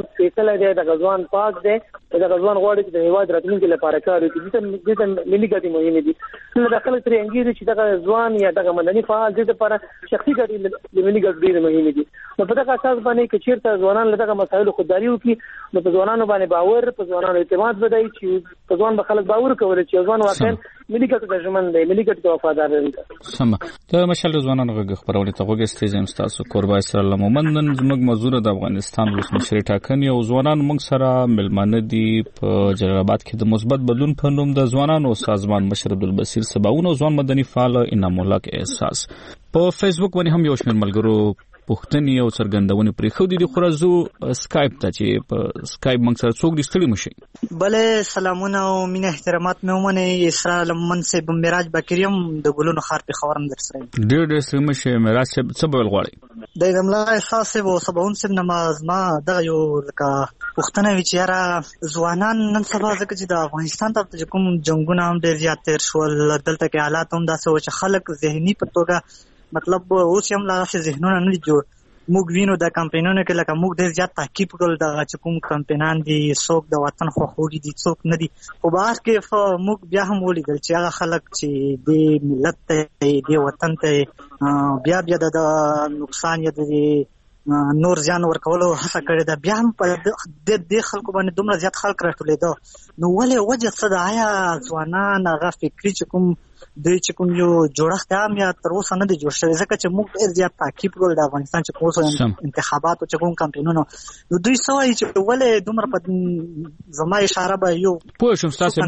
ټاکل دی د غزوان پاک دی د غزوان غواړي چې د هیواد راتلونکي لپاره کار وکړي د ملي ګټې مهمه دي نو د خلک ترې انګیري چې د غزوان یا د مدني فعال د لپاره شخصي ګټې د ملي ګټې ډېرې مهمه دي نو په دغه اساس باندې چې چیرته ځوانان له دغه مسایلو خودداري وکړي نو په ځوانانو باندې باور په ځوانانو اعتماد بدای چې په ځوان به خلک باور کوي چې ځوان واقعا ملي ګټو ته ژمن دی ملي ګټو ته وفادار دی. سم ته مشال ځوانانو غږ خبرونه ته وګورئ زم تاسو قربای سره الله مومندن زموږ موضوع د افغانستان ولسمشر ټاکنې او ځوانان موږ سره ملمانه دي په جلال آباد کې د مثبت بدلون په نوم د ځوانانو سازمان مشر عبدالبصیر سباونه ځوان مدني فعال انعام الله احساس په فیسبوک باندې هم یو شمېر ملګرو پوښتنې او څرګندونې پرې خو دي خو راځو سکایپ ته چې په سکایپ موږ سره څوک دي ستړي مشي بله سلامونه او مینه احترامات مې ومنئ اسرار منصب معراج بکریم د ګلونو ښار پېښور هم در سره ډېر ستړي مشي معراج صاحب څه به غواړئ د املا احساس صاحب او سباون صاحب نماز ما دغه یو لکه پوښتنه وی چې یاره ځوانان نن سبا ځکه چې د افغانستان ته کوم جنګونه هم ډېر زیات تېر شول دلته کې حالات هم داسې و چې خلک ذهني په توګه مطلب اوس هم لا ذهنونه نه جوړ موږ وینو د کمپاینونو کې لکه موږ ډېر زیات تعقیب کول د کوم کمپاینان دي څوک د وطن خوښوږي دي څوک نه دي خو بهر کې موږ بیا هم ولیدل چې هغه خلک چې د ملت ته د وطن ته بیا د نقصان یا د نور زیان ورکولو هڅه کړې ده بیا هم په دې خلکو باندې دومره زیات خلک راټولېده نو ولې وجه څه ده آیا ځوانان هغه فکري چې کوم دوی چې کوم یو جوړښت هم یا تر اوسه نه دی جوړ شوی ځکه چې موږ ډېر زیات تعقیب کول د افغانستان چې اوس انتخاباتو چې کوم کمپاینونو نو دوی څه وایي چې ولې دومره په زما اشاره به یو پوه شم ستاسو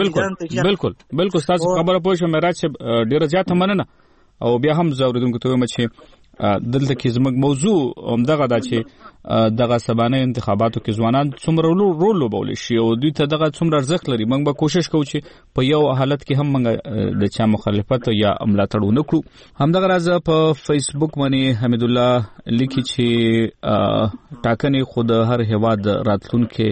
بالکل ستاسو خبره پوه شم معراج صاحب ډېره زیاته مننه او بیا هم زه اورېدونکو ته وایم چې دلته کې زموږ موضوع همدغه ده چې دغه سبانه انتخاباتو کې ځوانان څومره رول لوبولی شي او دوی ته دغه څومره ارزښت لري موږ به کوشش کوو چې په یو حالت کې هم موږ د چا مخالفت یا ملاتړ ونه کړو همدغه راز په فیسبوک باندې حمید الله لیکي چې ټاکنې خود هر هیواد راتلونکي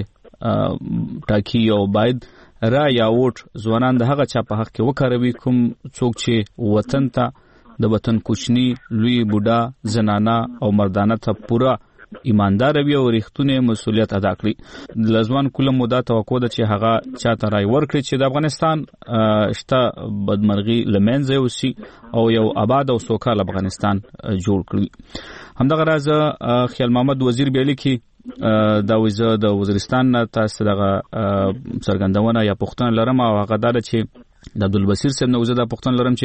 ټاکی او باید را یا ووټ ځوانان د هغه چا په حق کې وکاروي کوم څوک چې وطن ته د وطن کوچنی لوی بوډا زنانه او مردانه ته پورا ایماندار وي او ریښتونه مسولیت ادا کړي لزمان کوله موده توقع ده چې هغه چاته رای ورکړي چې د افغانستان شته بدمرغي لمنځه وسی او یو آباد او سوکال افغانستان جوړ کړي همدغه راز خیال محمد وزیر بیلی کې دا وزیر د وزیرستان تاسو دغه څرګندونه یا پوښتنه لرم او هغه دا چې د عبدالبصیر صاحب نو زه دا پوښتنه لرم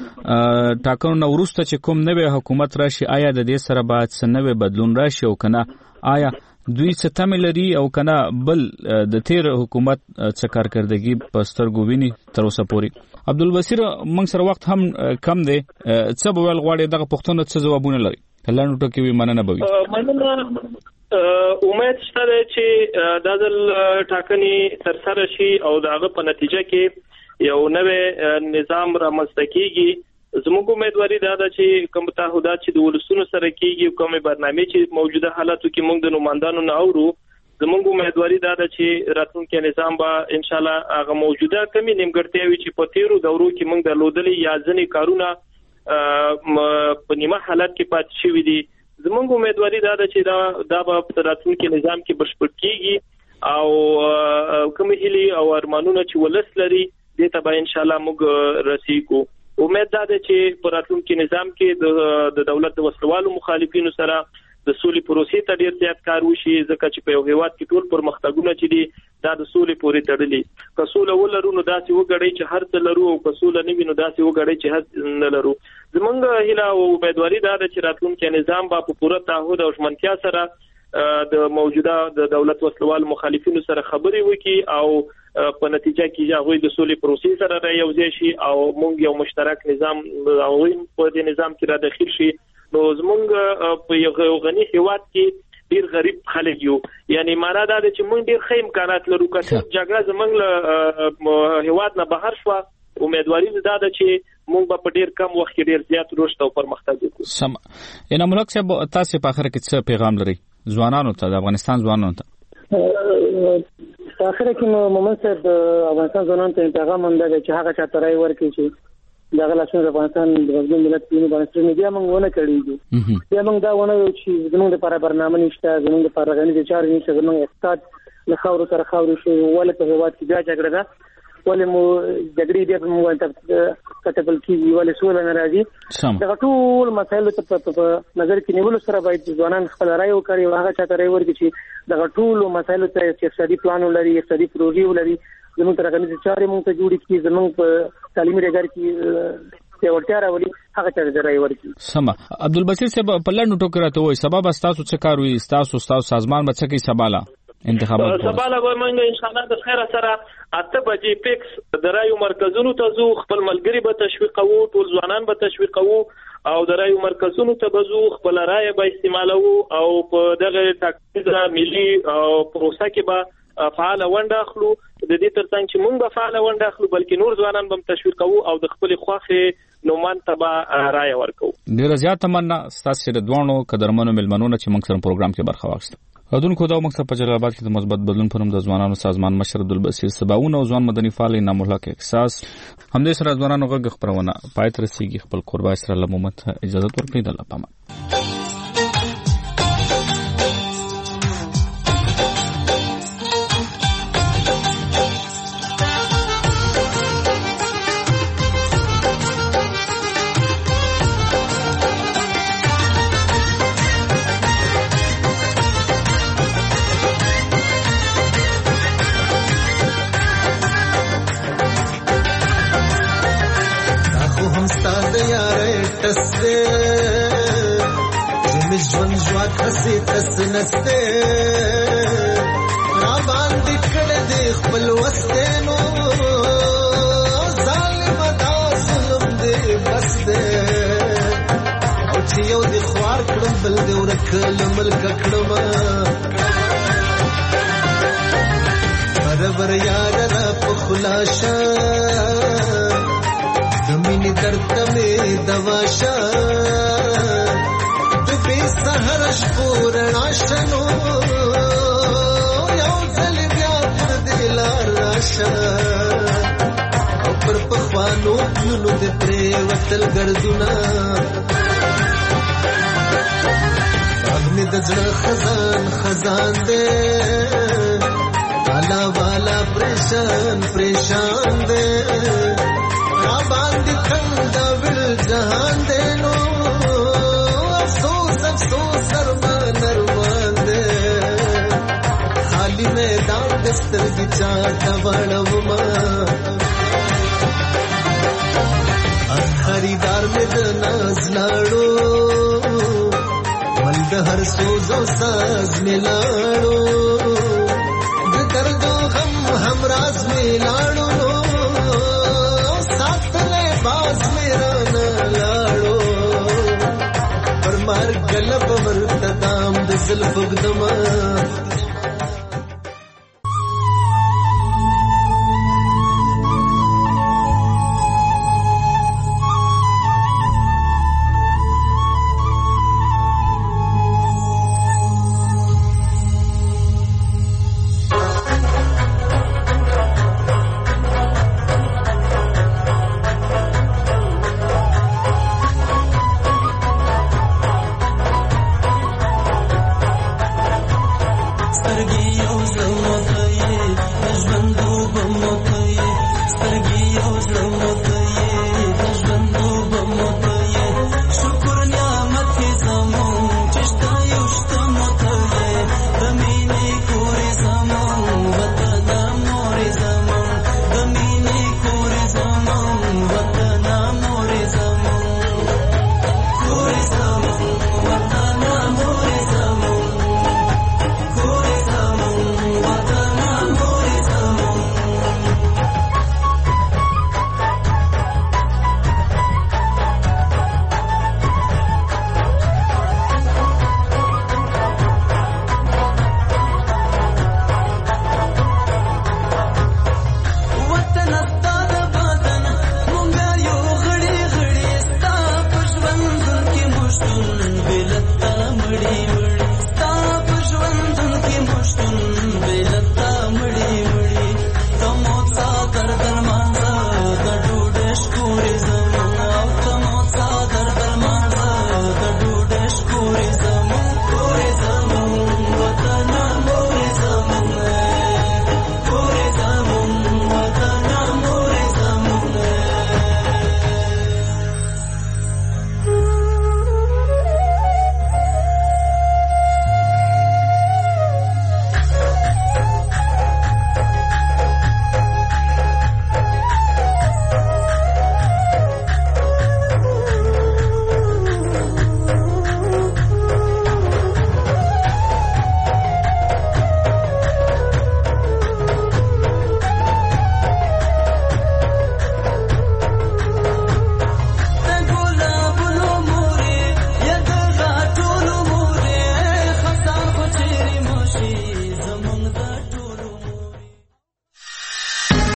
چې ټاکنو نو وروسته چې کوم نوې حکومت راشي آیا د دې سره باید څه نوې بدلون راشي او کنه آیا دوی څه تمه لري او کنه بل د تیر حکومت څه کارکردګي په سترګو ویني تر اوسه پورې عبدالبصیر موږ سره وخت هم کم دی څه به ول غواړي دغه پوښتنه څه ځوابونه لري کله نو ټکی وي مننه بوي امید شته چې دا ځل ټاکنې تر سره شي او دغه په نتیجه کې یو نوې نظام رامنځته کیږي زموږ امیدواري دا ده چې کوم تعهدات چې د ولسونو سره کیږي کومه برنامه چې موجوده حالاتو کې موږ د نمائندانو نه اورو زموږ امیدواري دا ده چې راتلونکي نظام به ان شاء الله هغه موجوده کمی نیمګړتیاوي چې په تیرو دورو کې موږ درلودلې یا ځنې کارونه په نیمه حالت کې پاتې شوي دي زموږ امیدواري دا ده چې دا به راتلونکي نظام کې بشپړ کیږي او کوم هلي او ارمانونه چې ولس لري دې ته به ان شاء الله موږ رسیدو امید ده چې په راتلونکي نظام کې د دولت د وسلوالو مخالفینو سره د سولې پروسې ته ډیر زیات کار وشي ځکه چې په یو هیواد کې ټول پرمختګونه چې دي دا د سولې پورې تړلي که سوله ولرو نو داسې وګړي چې هر څه لرو او که سوله نه وي نو داسې وګړي چې هر نه لرو زمونږ هیله او امیدواري دا ده چې راتلونکي نظام به په پوره تعهد او ژمنتیا سره د موجوده د دولت وسلوال مخالفینو سره خبرې وکړي او په نتیجه کې هغه د سولې پروسې سره رايوځي شي او موږ یو مشترک نظام او په دې نظام کې را داخل شي نو زمونږ په یو غني هیواد کې ډیر غریب خلک یو یعنی معنا دا ده چې موږ ډیر ښه امکانات لرو که جګړه زمونږ له هیواد نه بهر شو امیدواري ده چې موږ په ډیر کم وخت کې ډیر زیات رشد او پرمختګ وکړو سم ان ملک صاحب تاسو په اخر کې څه پیغام لري ځوانانو ته د افغانستان ځوانانو ته په اخر کې مومن صاحب افغانستان ځوانانو ته پیغام هم ده چې هغه چا ترای ورکړي چې دغه لاسونه افغانستان د غوښتنې ملت په باندې میډیا موږ ونه کړی بیا موږ دا ونه چې زموږ لپاره برنامه نشته زموږ لپاره غني چارې نشته زموږ اقتصاد له خاورو تر خاورو شو ولې په هواد کې بیا جګړه ده ولې مو جګړې بیا په موږ ته کتبل کیږي ولې سوله ناراضي دا ټول مسایل ته په نظر کې نیول سره باید ځوانان خپل رائے وکړي او هغه چاته رائے ورکړي چې دا ټول مسایل ته اقتصادي پلان ولري اقتصادي پروژې ولري زموږ ترغنې چارې موږ ته جوړې کړي زموږ په تعلیمي ډګر کې ته ورته راولي هغه چاته رائے ورکړي سم عبدالبصیر صاحب په لړ ټوکر راته وای سبب تاسو څه کار وي تاسو سازمان به څه کوي سباله انتخابات سباله به موږ ان شاء الله د خیره سره 8 بجې فکس د رایو مرکزونو ته زو خپل ملګری به تشویقوو ټول ځوانان به تشویقوو او د رایو مرکزونو ته به زو خپل رایه به استعمالوو او په دغه ټاکنیزه ملي پروسه کې به فعال ونډه اخلو د دې ترڅنګ چې موږ به فعال ونډه اخلو بلکې نور ځوانان به تشویقوو او د خپل خوخه نومان ته به رایه ورکوو ډیر زیات مننه تاسو د دوانو قدرمنو ملمنونو چې موږ سره پروګرام کې برخه واخیسته خدونکو دا مقصد په جلال آباد کې د مثبت بدلون پرم د ځوانانو سازمان مشر عبدالبصیر سباوون او ځوان مدني فعال انعام الله کې احساس همدې سره ځوانانو غږ خبرونه پایت رسیږي خپل قربای سره لمومت اجازه ورکړئ د الله پامه خسي تسنسته را باندې کړه دې خپل وستنو ظالم دا ظلم دې بس دې او چې یو دې خوار کړم بل دې ورکل ملک کړم برابر یار را په خلاصه زمين درد مې دواشه سحر شپور ناشنو یو ځل بیا پر دلار راشه او پر پخوانو نو د پرې وتل ګرځونا باغ د زړه خزان خزان دې والا والا پریشان دې را باندې څنګه ول جهان دې نو افسوس نرمان دے خالی میدان دستر کی چاہتا وڑوما خریدار میں دناز لاڑو ملد ہر سوز و ساز میں لاڑو درد و غم ہمراز میں لاڑو ساتھ لے باز میرا نہ لاڑو مار قلب ورتدام د زلف قدما سترګي یو زما ته ژوند وبم